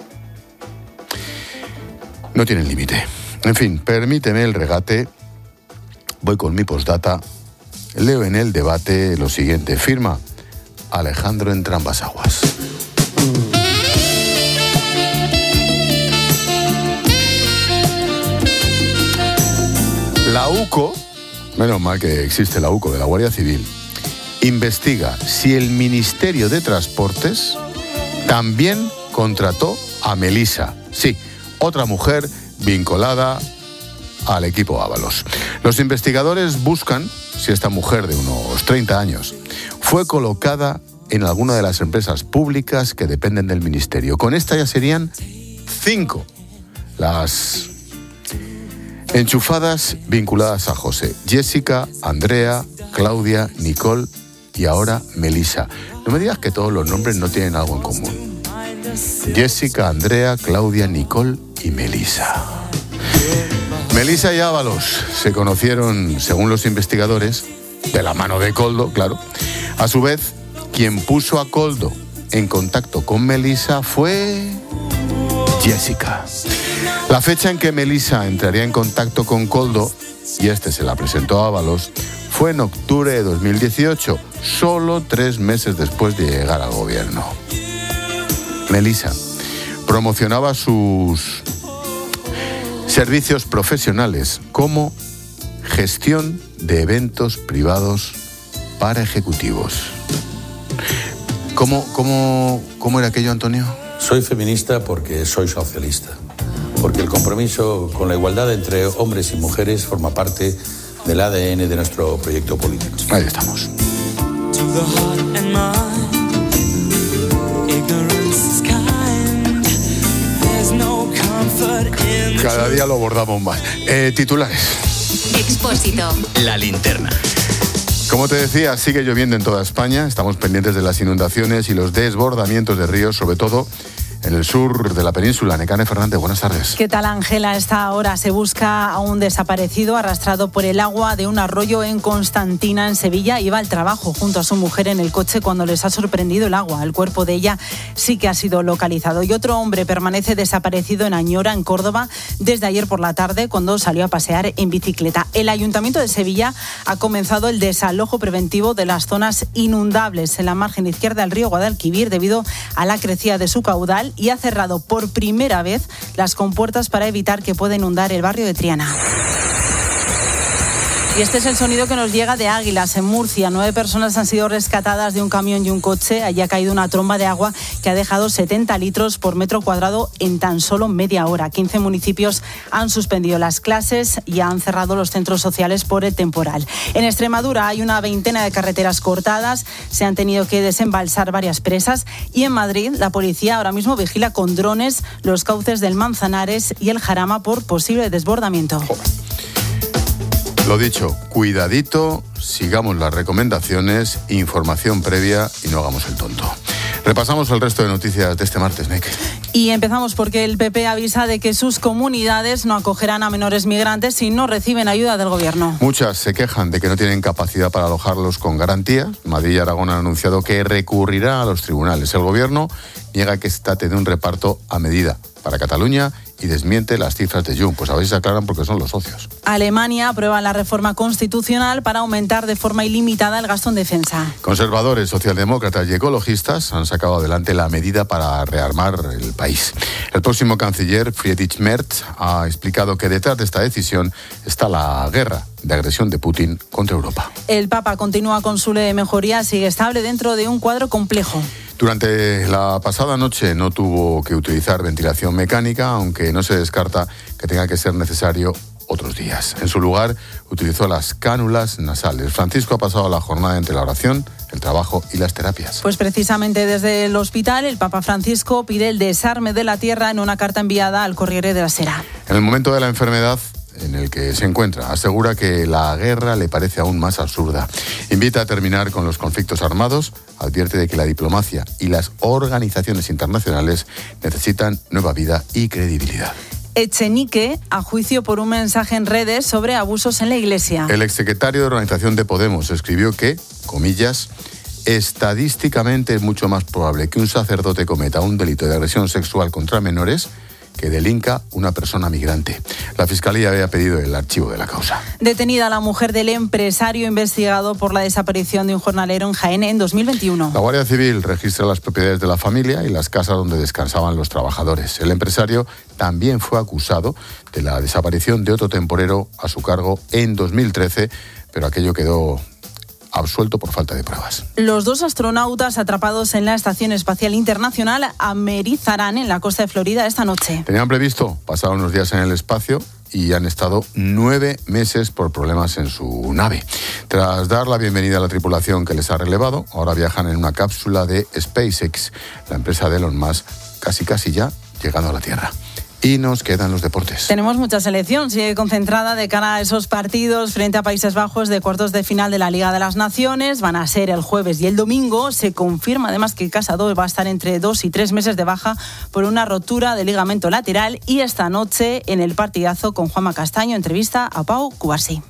No tienen límite. En fin, permíteme el regate. Voy con mi postdata. Leo en el debate lo siguiente. Firma Alejandro Entrambasaguas. La UCO, menos mal que existe la UCO de la Guardia Civil, investiga si el Ministerio de Transportes también contrató a Melisa. Sí, otra mujer vinculada al equipo Ábalos. Los investigadores buscan si esta mujer de unos 30 años fue colocada en alguna de las empresas públicas que dependen del ministerio. Con esta ya serían 5 las enchufadas vinculadas a José: Jessica, Andrea, Claudia, Nicole y ahora Melisa. No me digas que todos los nombres no tienen algo en común. Jessica, Andrea, Claudia, Nicole y Melisa. Melisa y Ábalos se conocieron, según los investigadores, de la mano de Koldo, claro. A su vez, quien puso a Koldo en contacto con Melisa fue Jessica. La fecha en que Melisa entraría en contacto con Koldo, y este se la presentó a Ábalos, fue en octubre de 2018, solo 3 meses después de llegar al gobierno. Melisa promocionaba sus servicios profesionales como gestión de eventos privados para ejecutivos. ¿Cómo era aquello, Antonio? Soy feminista porque soy socialista, porque el compromiso con la igualdad entre hombres y mujeres forma parte del ADN de nuestro proyecto político. Ahí estamos. Cada día lo abordamos más. Titulares. Expósito. La linterna. Como te decía, sigue lloviendo en toda España. Estamos pendientes de las inundaciones y los desbordamientos de ríos, sobre todo en el sur de la península. Nekane Fernández, buenas tardes. ¿Qué tal, Ángela? A esta hora se busca a un desaparecido arrastrado por el agua de un arroyo en Constantina, en Sevilla. Iba al trabajo junto a su mujer en el coche cuando les ha sorprendido el agua. El cuerpo de ella sí que ha sido localizado. Y otro hombre permanece desaparecido en Añora, en Córdoba, desde ayer por la tarde, cuando salió a pasear en bicicleta. El Ayuntamiento de Sevilla ha comenzado el desalojo preventivo de las zonas inundables en la margen izquierda del río Guadalquivir debido a la crecida de su caudal, y ha cerrado por primera vez las compuertas para evitar que pueda inundar el barrio de Triana. Y este es el sonido que nos llega de Águilas, en Murcia. 9 personas han sido rescatadas de un camión y un coche. Allí ha caído una tromba de agua que ha dejado 70 litros por metro cuadrado en tan solo media hora. 15 municipios han suspendido las clases y han cerrado los centros sociales por el temporal. En Extremadura hay una veintena de carreteras cortadas. Se han tenido que desembalsar varias presas. Y en Madrid, la policía ahora mismo vigila con drones los cauces del Manzanares y el Jarama por posible desbordamiento. Lo dicho, cuidadito, sigamos las recomendaciones, información previa y no hagamos el tonto. Repasamos el resto de noticias de este martes, Nek. Y empezamos porque el PP avisa de que sus comunidades no acogerán a menores migrantes si no reciben ayuda del gobierno. Muchas se quejan de que no tienen capacidad para alojarlos con garantías. Madrid y Aragón han anunciado que recurrirá a los tribunales. El gobierno niega que se trate de un reparto a medida para Cataluña y desmiente las cifras de Junts. Pues a ver si se aclaran porque son los socios. Alemania aprueba la reforma constitucional para aumentar de forma ilimitada el gasto en defensa. Conservadores, socialdemócratas y ecologistas han sacado adelante la medida para rearmar el país. El próximo canciller, Friedrich Merz, ha explicado que detrás de esta decisión está la guerra de agresión de Putin contra Europa. El Papa continúa con su ley de mejoría, sigue estable dentro de un cuadro complejo. Durante la pasada noche no tuvo que utilizar ventilación mecánica, aunque no se descarta que tenga que ser necesario otros días. En su lugar, utilizó las cánulas nasales. Francisco ha pasado la jornada entre la oración, el trabajo y las terapias. Pues precisamente desde el hospital, el Papa Francisco pide el desarme de la tierra en una carta enviada al Corriere della Sera. En el momento de la enfermedad en el que se encuentra, asegura que la guerra le parece aún más absurda. Invita a terminar con los conflictos armados, advierte de que la diplomacia y las organizaciones internacionales necesitan nueva vida y credibilidad. Echenique a juicio por un mensaje en redes sobre abusos en la Iglesia. El exsecretario de Organización de Podemos escribió que, comillas, estadísticamente es mucho más probable que un sacerdote cometa un delito de agresión sexual contra menores que delinca una persona migrante. La Fiscalía había pedido el archivo de la causa. Detenida la mujer del empresario investigado por la desaparición de un jornalero en Jaén en 2021. La Guardia Civil registra las propiedades de la familia y las casas donde descansaban los trabajadores. El empresario también fue acusado de la desaparición de otro temporero a su cargo en 2013, pero aquello quedó absuelto por falta de pruebas. Los 2 astronautas atrapados en la Estación Espacial Internacional amerizarán en la costa de Florida esta noche. Tenían previsto pasar unos días en el espacio y han estado 9 meses por problemas en su nave. Tras dar la bienvenida a la tripulación que les ha relevado, ahora viajan en una cápsula de SpaceX, la empresa de Elon Musk, casi ya llegando a la Tierra. Y nos quedan los deportes. Tenemos mucha selección, sigue concentrada de cara a esos partidos frente a Países Bajos de cuartos de final de la Liga de las Naciones. Van a ser el jueves y el domingo. Se confirma además que Casado va a estar entre 2 y 3 meses de baja por una rotura de ligamento lateral. Y esta noche, en el partidazo con Juanma Castaño, entrevista a Pau Cubarsí.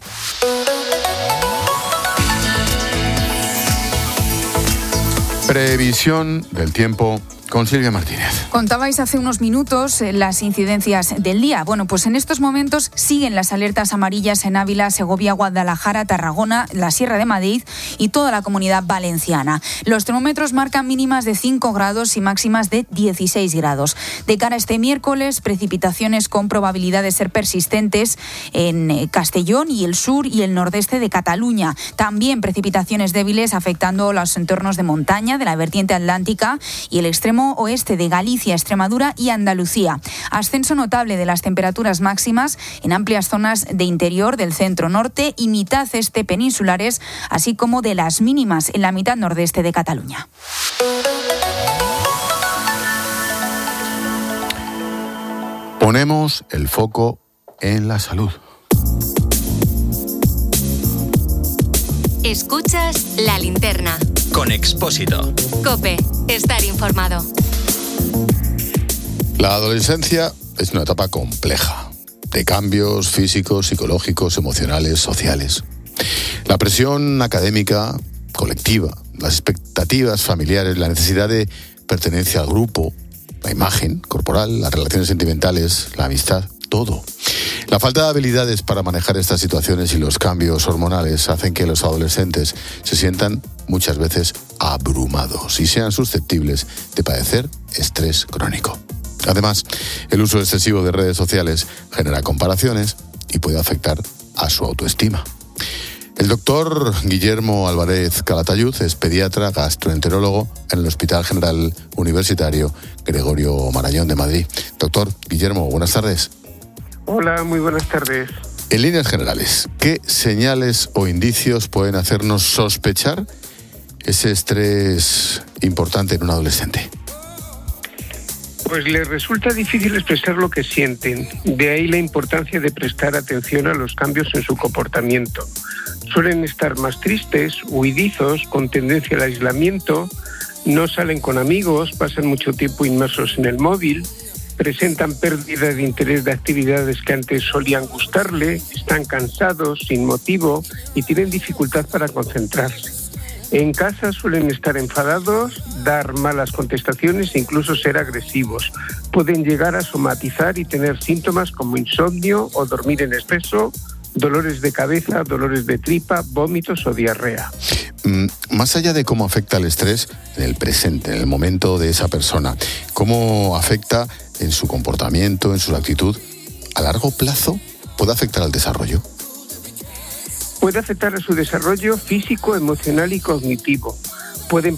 Previsión del tiempo con Silvia Martínez. Contabais hace unos minutos las incidencias del día. Bueno, pues en estos momentos siguen las alertas amarillas en Ávila, Segovia, Guadalajara, Tarragona, la Sierra de Madrid y toda la Comunidad Valenciana. Los termómetros marcan mínimas de 5 grados y máximas de 16 grados. De cara a este miércoles, precipitaciones con probabilidad de ser persistentes en Castellón y el sur y el nordeste de Cataluña. También precipitaciones débiles afectando los entornos de montaña de la vertiente atlántica y el extremo oeste de Galicia, Extremadura y Andalucía. Ascenso notable de las temperaturas máximas en amplias zonas de interior del centro norte y mitad este peninsulares, así como de las mínimas en la mitad nordeste de Cataluña. Ponemos el foco en la salud. Escuchas La Linterna. Con Expósito. COPE. Estar informado. La adolescencia es una etapa compleja, de cambios físicos, psicológicos, emocionales, sociales. La presión académica, colectiva, las expectativas familiares, la necesidad de pertenencia al grupo, la imagen corporal, las relaciones sentimentales, la amistad, todo. La falta de habilidades para manejar estas situaciones y los cambios hormonales hacen que los adolescentes se sientan muchas veces abrumados y sean susceptibles de padecer estrés crónico. Además, el uso excesivo de redes sociales genera comparaciones y puede afectar a su autoestima. El doctor Guillermo Álvarez Calatayud es pediatra gastroenterólogo en el Hospital General Universitario Gregorio Marañón de Madrid. Doctor Guillermo, buenas tardes. Hola, muy buenas tardes. En líneas generales, ¿qué señales o indicios pueden hacernos sospechar ese estrés importante en un adolescente? Pues les resulta difícil expresar lo que sienten. De ahí la importancia de prestar atención a los cambios en su comportamiento. Suelen estar más tristes, huidizos, con tendencia al aislamiento, no salen con amigos, pasan mucho tiempo inmersos en el móvil, presentan pérdida de interés de actividades que antes solían gustarle, están cansados, sin motivo y tienen dificultad para concentrarse. En casa suelen estar enfadados, dar malas contestaciones e incluso ser agresivos. Pueden llegar a somatizar y tener síntomas como insomnio o dormir en exceso, dolores de cabeza, dolores de tripa, vómitos o diarrea. Más allá de cómo afecta el estrés en el presente, en el momento de esa persona, ¿cómo afecta en su comportamiento, en su actitud? ¿A largo plazo puede afectar al desarrollo? Puede afectar a su desarrollo físico, emocional y cognitivo. Pueden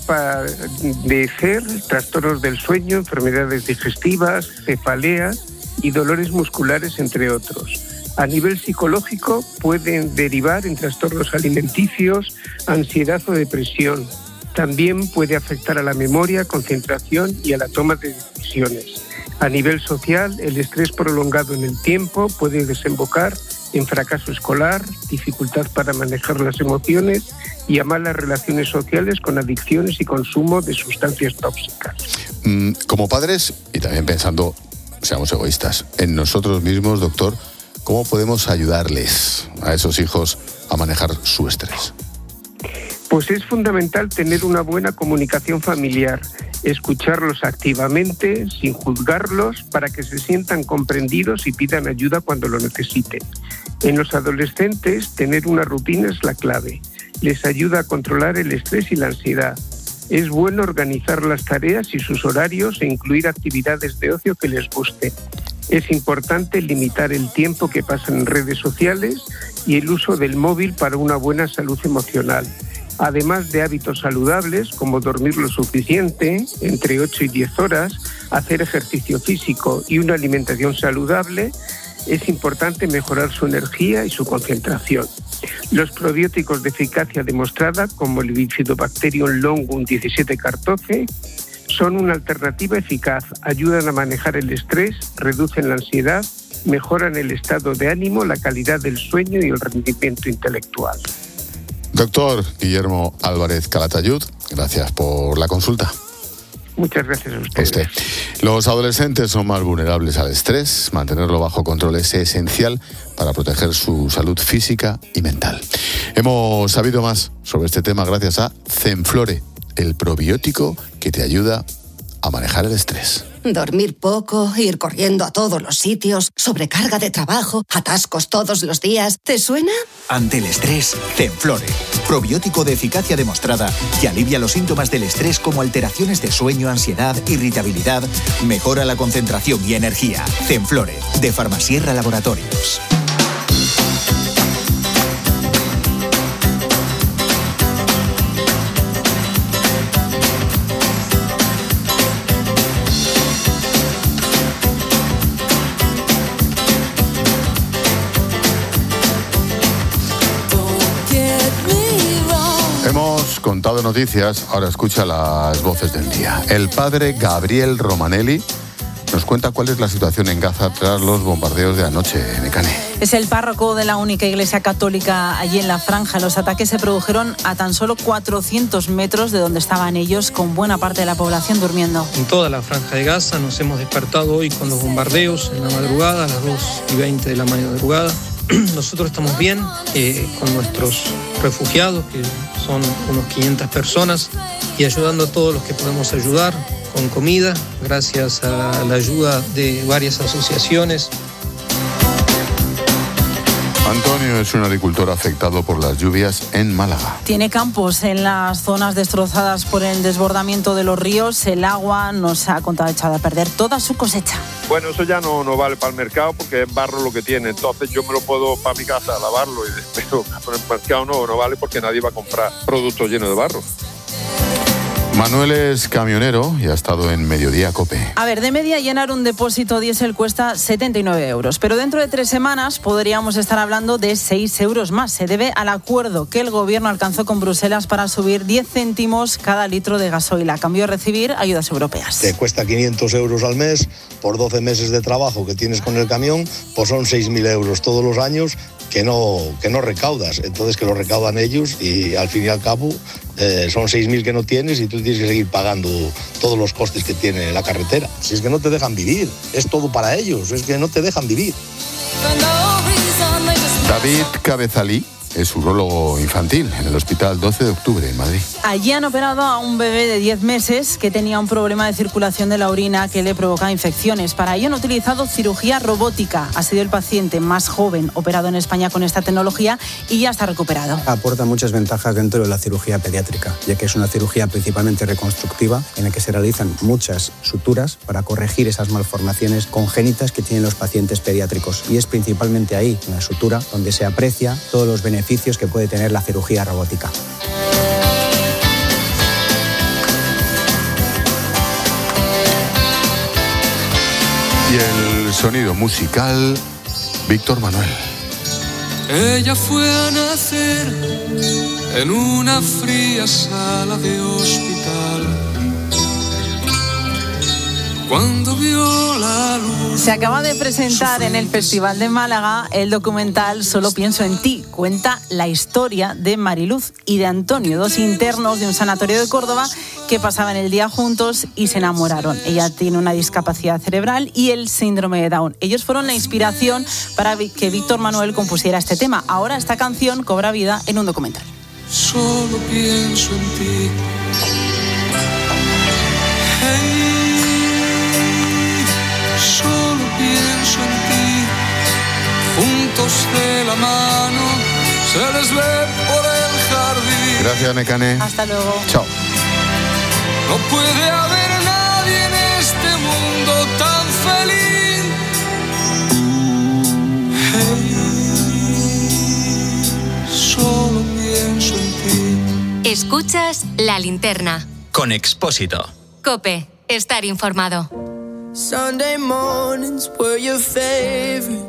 padecer trastornos del sueño, enfermedades digestivas, cefaleas y dolores musculares, entre otros. A nivel psicológico pueden derivar en trastornos alimenticios, ansiedad o depresión. También puede afectar a la memoria, concentración y a la toma de decisiones. A nivel social, el estrés prolongado en el tiempo puede desembocar en fracaso escolar, dificultad para manejar las emociones y a malas relaciones sociales con adicciones y consumo de sustancias tóxicas. Como padres, y también pensando, seamos egoístas, en nosotros mismos, doctor, ¿cómo podemos ayudarles a esos hijos a manejar su estrés? Pues es fundamental tener una buena comunicación familiar, escucharlos activamente, sin juzgarlos, para que se sientan comprendidos y pidan ayuda cuando lo necesiten. En los adolescentes, tener una rutina es la clave. Les ayuda a controlar el estrés y la ansiedad. Es bueno organizar las tareas y sus horarios e incluir actividades de ocio que les gusten. Es importante limitar el tiempo que pasan en redes sociales y el uso del móvil para una buena salud emocional. Además de hábitos saludables como dormir lo suficiente, entre 8 y 10 horas, hacer ejercicio físico y una alimentación saludable, es importante mejorar su energía y su concentración. Los probióticos de eficacia demostrada, como el Bifidobacterium longum 17-14, son una alternativa eficaz, ayudan a manejar el estrés, reducen la ansiedad, mejoran el estado de ánimo, la calidad del sueño y el rendimiento intelectual. Doctor Guillermo Álvarez Calatayud, gracias por la consulta. Muchas gracias a usted. Los adolescentes son más vulnerables al estrés. Mantenerlo bajo control es esencial para proteger su salud física y mental. Hemos sabido más sobre este tema gracias a Zenflore, el probiótico que te ayuda a manejar el estrés. Dormir poco, ir corriendo a todos los sitios, sobrecarga de trabajo, atascos todos los días. ¿Te suena? Ante el estrés, Zenflore. Probiótico de eficacia demostrada que alivia los síntomas del estrés como alteraciones de sueño, ansiedad, irritabilidad, mejora la concentración y energía. Zenflore, de Farmasierra Laboratorios. Hemos contado noticias, ahora escucha las voces del día. El padre Gabriel Romanelli nos cuenta cuál es la situación en Gaza tras los bombardeos de anoche, Nekane. Es el párroco de la única iglesia católica allí en la franja. Los ataques se produjeron a tan solo 400 metros de donde estaban ellos, con buena parte de la población durmiendo. En toda la franja de Gaza nos hemos despertado hoy con los bombardeos en la madrugada, a las 2:20 de la madrugada. Nosotros estamos bien con nuestros refugiados, que son unos 500 personas, y ayudando a todos los que podemos ayudar con comida, gracias a la ayuda de varias asociaciones. Antonio es un agricultor afectado por las lluvias en Málaga. Tiene campos en las zonas destrozadas por el desbordamiento de los ríos. El agua nos ha contado echado a perder toda su cosecha. Bueno, eso ya no vale para el mercado porque es barro lo que tiene. Entonces yo me lo puedo para mi casa lavarlo, pero para el mercado no vale porque nadie va a comprar productos llenos de barro. Manuel es camionero y ha estado en Mediodía COPE. A ver, de media llenar un depósito diésel cuesta 79 euros, pero dentro de 3 semanas podríamos estar hablando de 6 euros más. Se debe al acuerdo que el gobierno alcanzó con Bruselas para subir 10 céntimos cada litro de gasoil, a cambio de recibir ayudas europeas. Te cuesta 500 euros al mes, por 12 meses de trabajo que tienes con el camión, pues son 6.000 euros todos los años que no recaudas. Entonces que lo recaudan ellos y al fin y al cabo son 6.000 que no tienes y tú tienes que seguir pagando todos los costes que tiene la carretera. Si es que no te dejan vivir, es todo para ellos, es que no te dejan vivir. David Cabezalí es urólogo infantil en el Hospital 12 de Octubre en Madrid. Allí han operado a un bebé de 10 meses que tenía un problema de circulación de la orina que le provocaba infecciones. Para ello han utilizado cirugía robótica. Ha sido el paciente más joven operado en España con esta tecnología y ya está recuperado. Aporta muchas ventajas dentro de la cirugía pediátrica, ya que es una cirugía principalmente reconstructiva en la que se realizan muchas suturas para corregir esas malformaciones congénitas que tienen los pacientes pediátricos. Y es principalmente ahí, en la sutura, donde se aprecia todos los beneficios que puede tener la cirugía robótica. Y el sonido musical, Víctor Manuel. Ella fue a nacer en una fría sala de hospital. Cuando vio la luz. Se acaba de presentar en el Festival de Málaga el documental Solo pienso en ti. Cuenta la historia de Mariluz y de Antonio, 2 internos de un sanatorio de Córdoba que pasaban el día juntos y se enamoraron. Ella tiene una discapacidad cerebral y el síndrome de Down. Ellos fueron la inspiración para que Víctor Manuel compusiera este tema. Ahora esta canción cobra vida en un documental. Solo pienso en ti. Hey. Solo pienso en ti, juntos de la mano, se les ve por el jardín. Gracias, Nekane. Hasta luego. Chao. No puede haber nadie en este mundo tan feliz. Hey, solo pienso en ti. Escuchas La Linterna. Con Expósito. COPE. Estar informado. Sunday mornings were your favorite.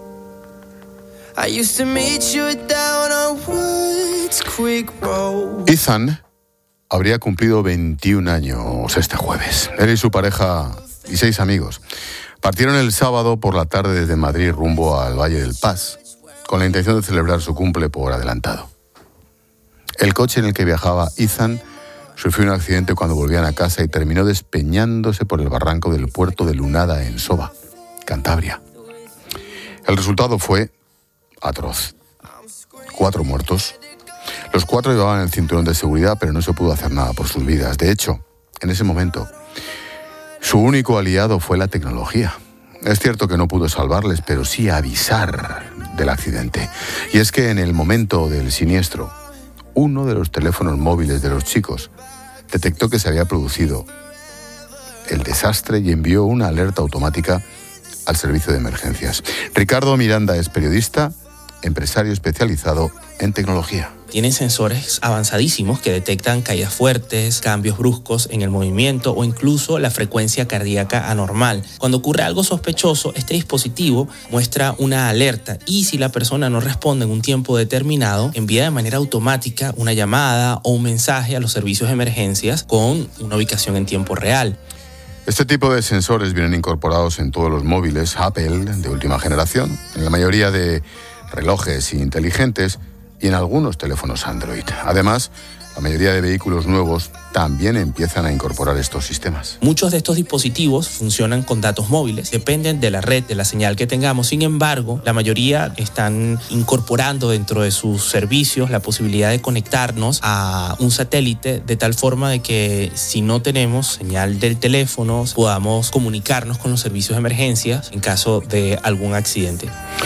I used to meet you down on Woods Creek Road. Ethan habría cumplido 21 años este jueves. Él y su pareja y 6 amigos partieron el sábado por la tarde desde Madrid rumbo al Valle del Paz, con la intención de celebrar su cumple por adelantado. El coche en el que viajaba Ethan sufrió un accidente cuando volvían a casa y terminó despeñándose por el barranco del puerto de Lunada en Soba, Cantabria. El resultado fue atroz. 4 muertos. Los 4 llevaban el cinturón de seguridad, pero no se pudo hacer nada por sus vidas. De hecho, en ese momento, Su único aliado fue la tecnología. Es cierto que no pudo salvarles, pero sí avisar del accidente. Y es que en el momento del siniestro, uno de los teléfonos móviles de los chicos detectó que se había producido el desastre y envió una alerta automática al servicio de emergencias. Ricardo Miranda es periodista, empresario especializado en tecnología. Tienen sensores avanzadísimos que detectan caídas fuertes, cambios bruscos en el movimiento o incluso la frecuencia cardíaca anormal. Cuando ocurre algo sospechoso, este dispositivo muestra una alerta y si la persona no responde en un tiempo determinado, envía de manera automática una llamada o un mensaje a los servicios de emergencias con una ubicación en tiempo real. Este tipo de sensores vienen incorporados en todos los móviles Apple de última generación, en la mayoría de relojes inteligentes y en algunos teléfonos Android. Además, la mayoría de vehículos nuevos también empiezan a incorporar estos sistemas. Muchos de estos dispositivos funcionan con datos móviles, dependen de la red, de la señal que tengamos. Sin embargo, la mayoría están incorporando dentro de sus servicios la posibilidad de conectarnos a un satélite de tal forma de que si no tenemos señal del teléfono, podamos comunicarnos con los servicios de emergencias en caso de algún accidente.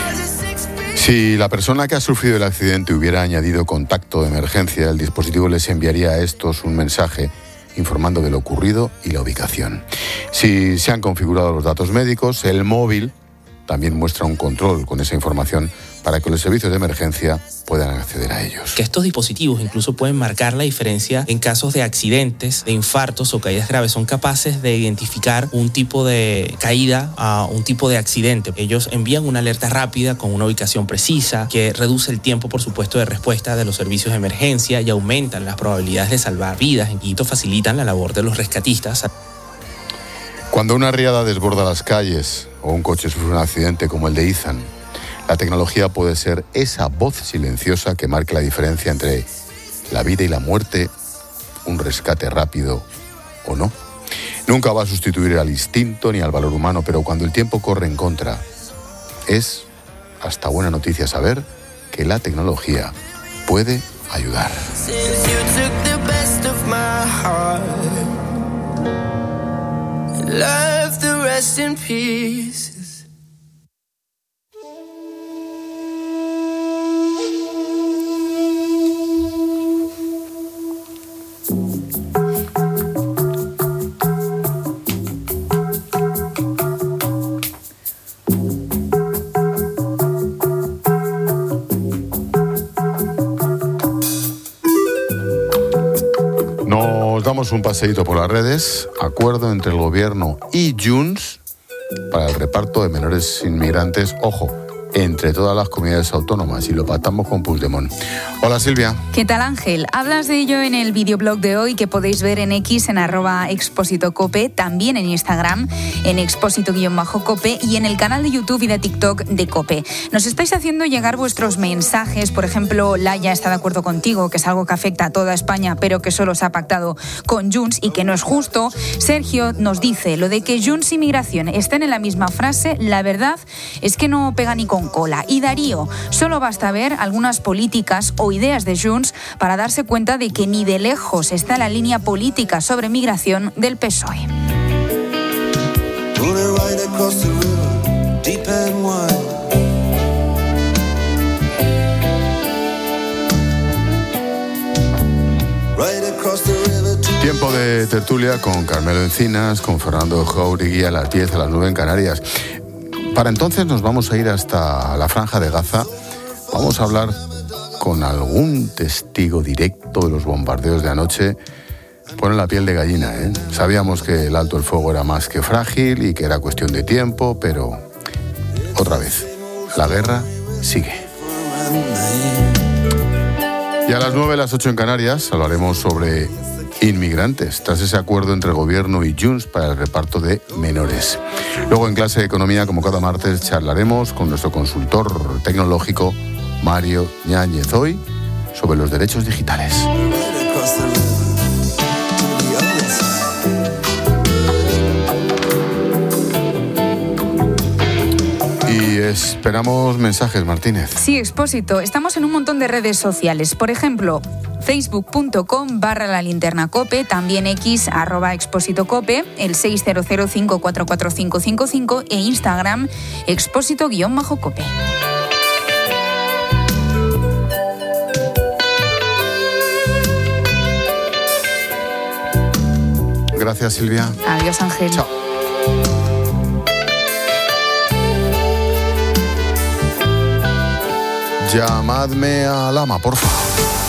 Si la persona que ha sufrido el accidente hubiera añadido contacto de emergencia, el dispositivo les enviaría a estos un mensaje informando de lo ocurrido y la ubicación. Si se han configurado los datos médicos, el móvil también muestra un control con esa información para que los servicios de emergencia puedan acceder a ellos. Que estos dispositivos incluso pueden marcar la diferencia en casos de accidentes, de infartos o caídas graves. Son capaces de identificar un tipo de caída a un tipo de accidente. Ellos envían una alerta rápida con una ubicación precisa que reduce el tiempo, por supuesto, de respuesta de los servicios de emergencia y aumentan las probabilidades de salvar vidas y esto facilitan la labor de los rescatistas. Cuando una riada desborda las calles o un coche sufre un accidente como el de Ethan, la tecnología puede ser esa voz silenciosa que marque la diferencia entre la vida y la muerte, un rescate rápido o no. Nunca va a sustituir al instinto ni al valor humano, pero cuando el tiempo corre en contra, es hasta buena noticia saber que la tecnología puede ayudar. Damos un paseíto por las redes. Acuerdo entre el gobierno y Junts para el reparto de menores inmigrantes. Ojo, entre todas las comunidades autónomas y lo pactamos con Puigdemont. Hola Silvia. ¿Qué tal Ángel? Hablas de ello en el videoblog de hoy que podéis ver en X en @expósitocope, también en Instagram en expósito_cope y en el canal de YouTube y de TikTok de Cope. Nos estáis haciendo llegar vuestros mensajes, por ejemplo, Laia está de acuerdo contigo, que es algo que afecta a toda España, pero que solo se ha pactado con Junts y que no es justo. Sergio nos dice, lo de que Junts y migración estén en la misma frase, la verdad es que no pega ni con cola. Y Darío, solo basta ver algunas políticas o ideas de Junts para darse cuenta de que ni de lejos está la línea política sobre migración del PSOE. Tiempo de tertulia con Carmelo Encinas, con Fernando Jauregui a las 10, a las 9 en Canarias. Para entonces nos vamos a ir hasta la Franja de Gaza. Vamos a hablar con algún testigo directo de los bombardeos de anoche. Pone la piel de gallina, ¿eh? Sabíamos que el alto el fuego era más que frágil y que era cuestión de tiempo, pero otra vez, la guerra sigue. Y a las 9, las 8 en Canarias, hablaremos sobre inmigrantes, tras ese acuerdo entre el gobierno y Junts para el reparto de menores. Luego en clase de economía, como cada martes, charlaremos con nuestro consultor tecnológico Mario Ñáñez hoy sobre los derechos digitales. Y esperamos mensajes, Martínez. Sí, Expósito. Estamos en un montón de redes sociales. Por ejemplo, facebook.com/lalinternacope, también X @expósitocope, el 600544555 e Instagram expósito_cope. Gracias, Silvia. Adiós, Ángel. Chao. Llamadme a Lama, por favor.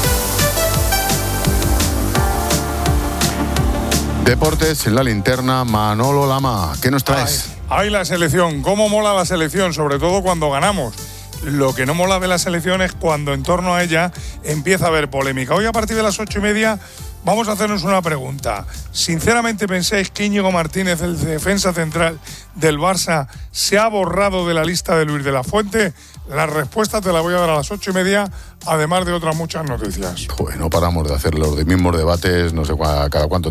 Deportes en la linterna, Manolo Lama. ¿Qué nos traes? Ay, la selección. ¿Cómo mola la selección? Sobre todo cuando ganamos. Lo que no mola de la selección es cuando en torno a ella empieza a haber polémica. Hoy a partir de las 8:30 vamos a hacernos una pregunta. ¿Sinceramente pensáis que Íñigo Martínez, el defensa central del Barça, se ha borrado de la lista de Luis de la Fuente? La respuesta te la voy a dar a las 8:30, además de otras muchas noticias. Joder, no paramos de hacer los mismos debates, no sé cada cuánto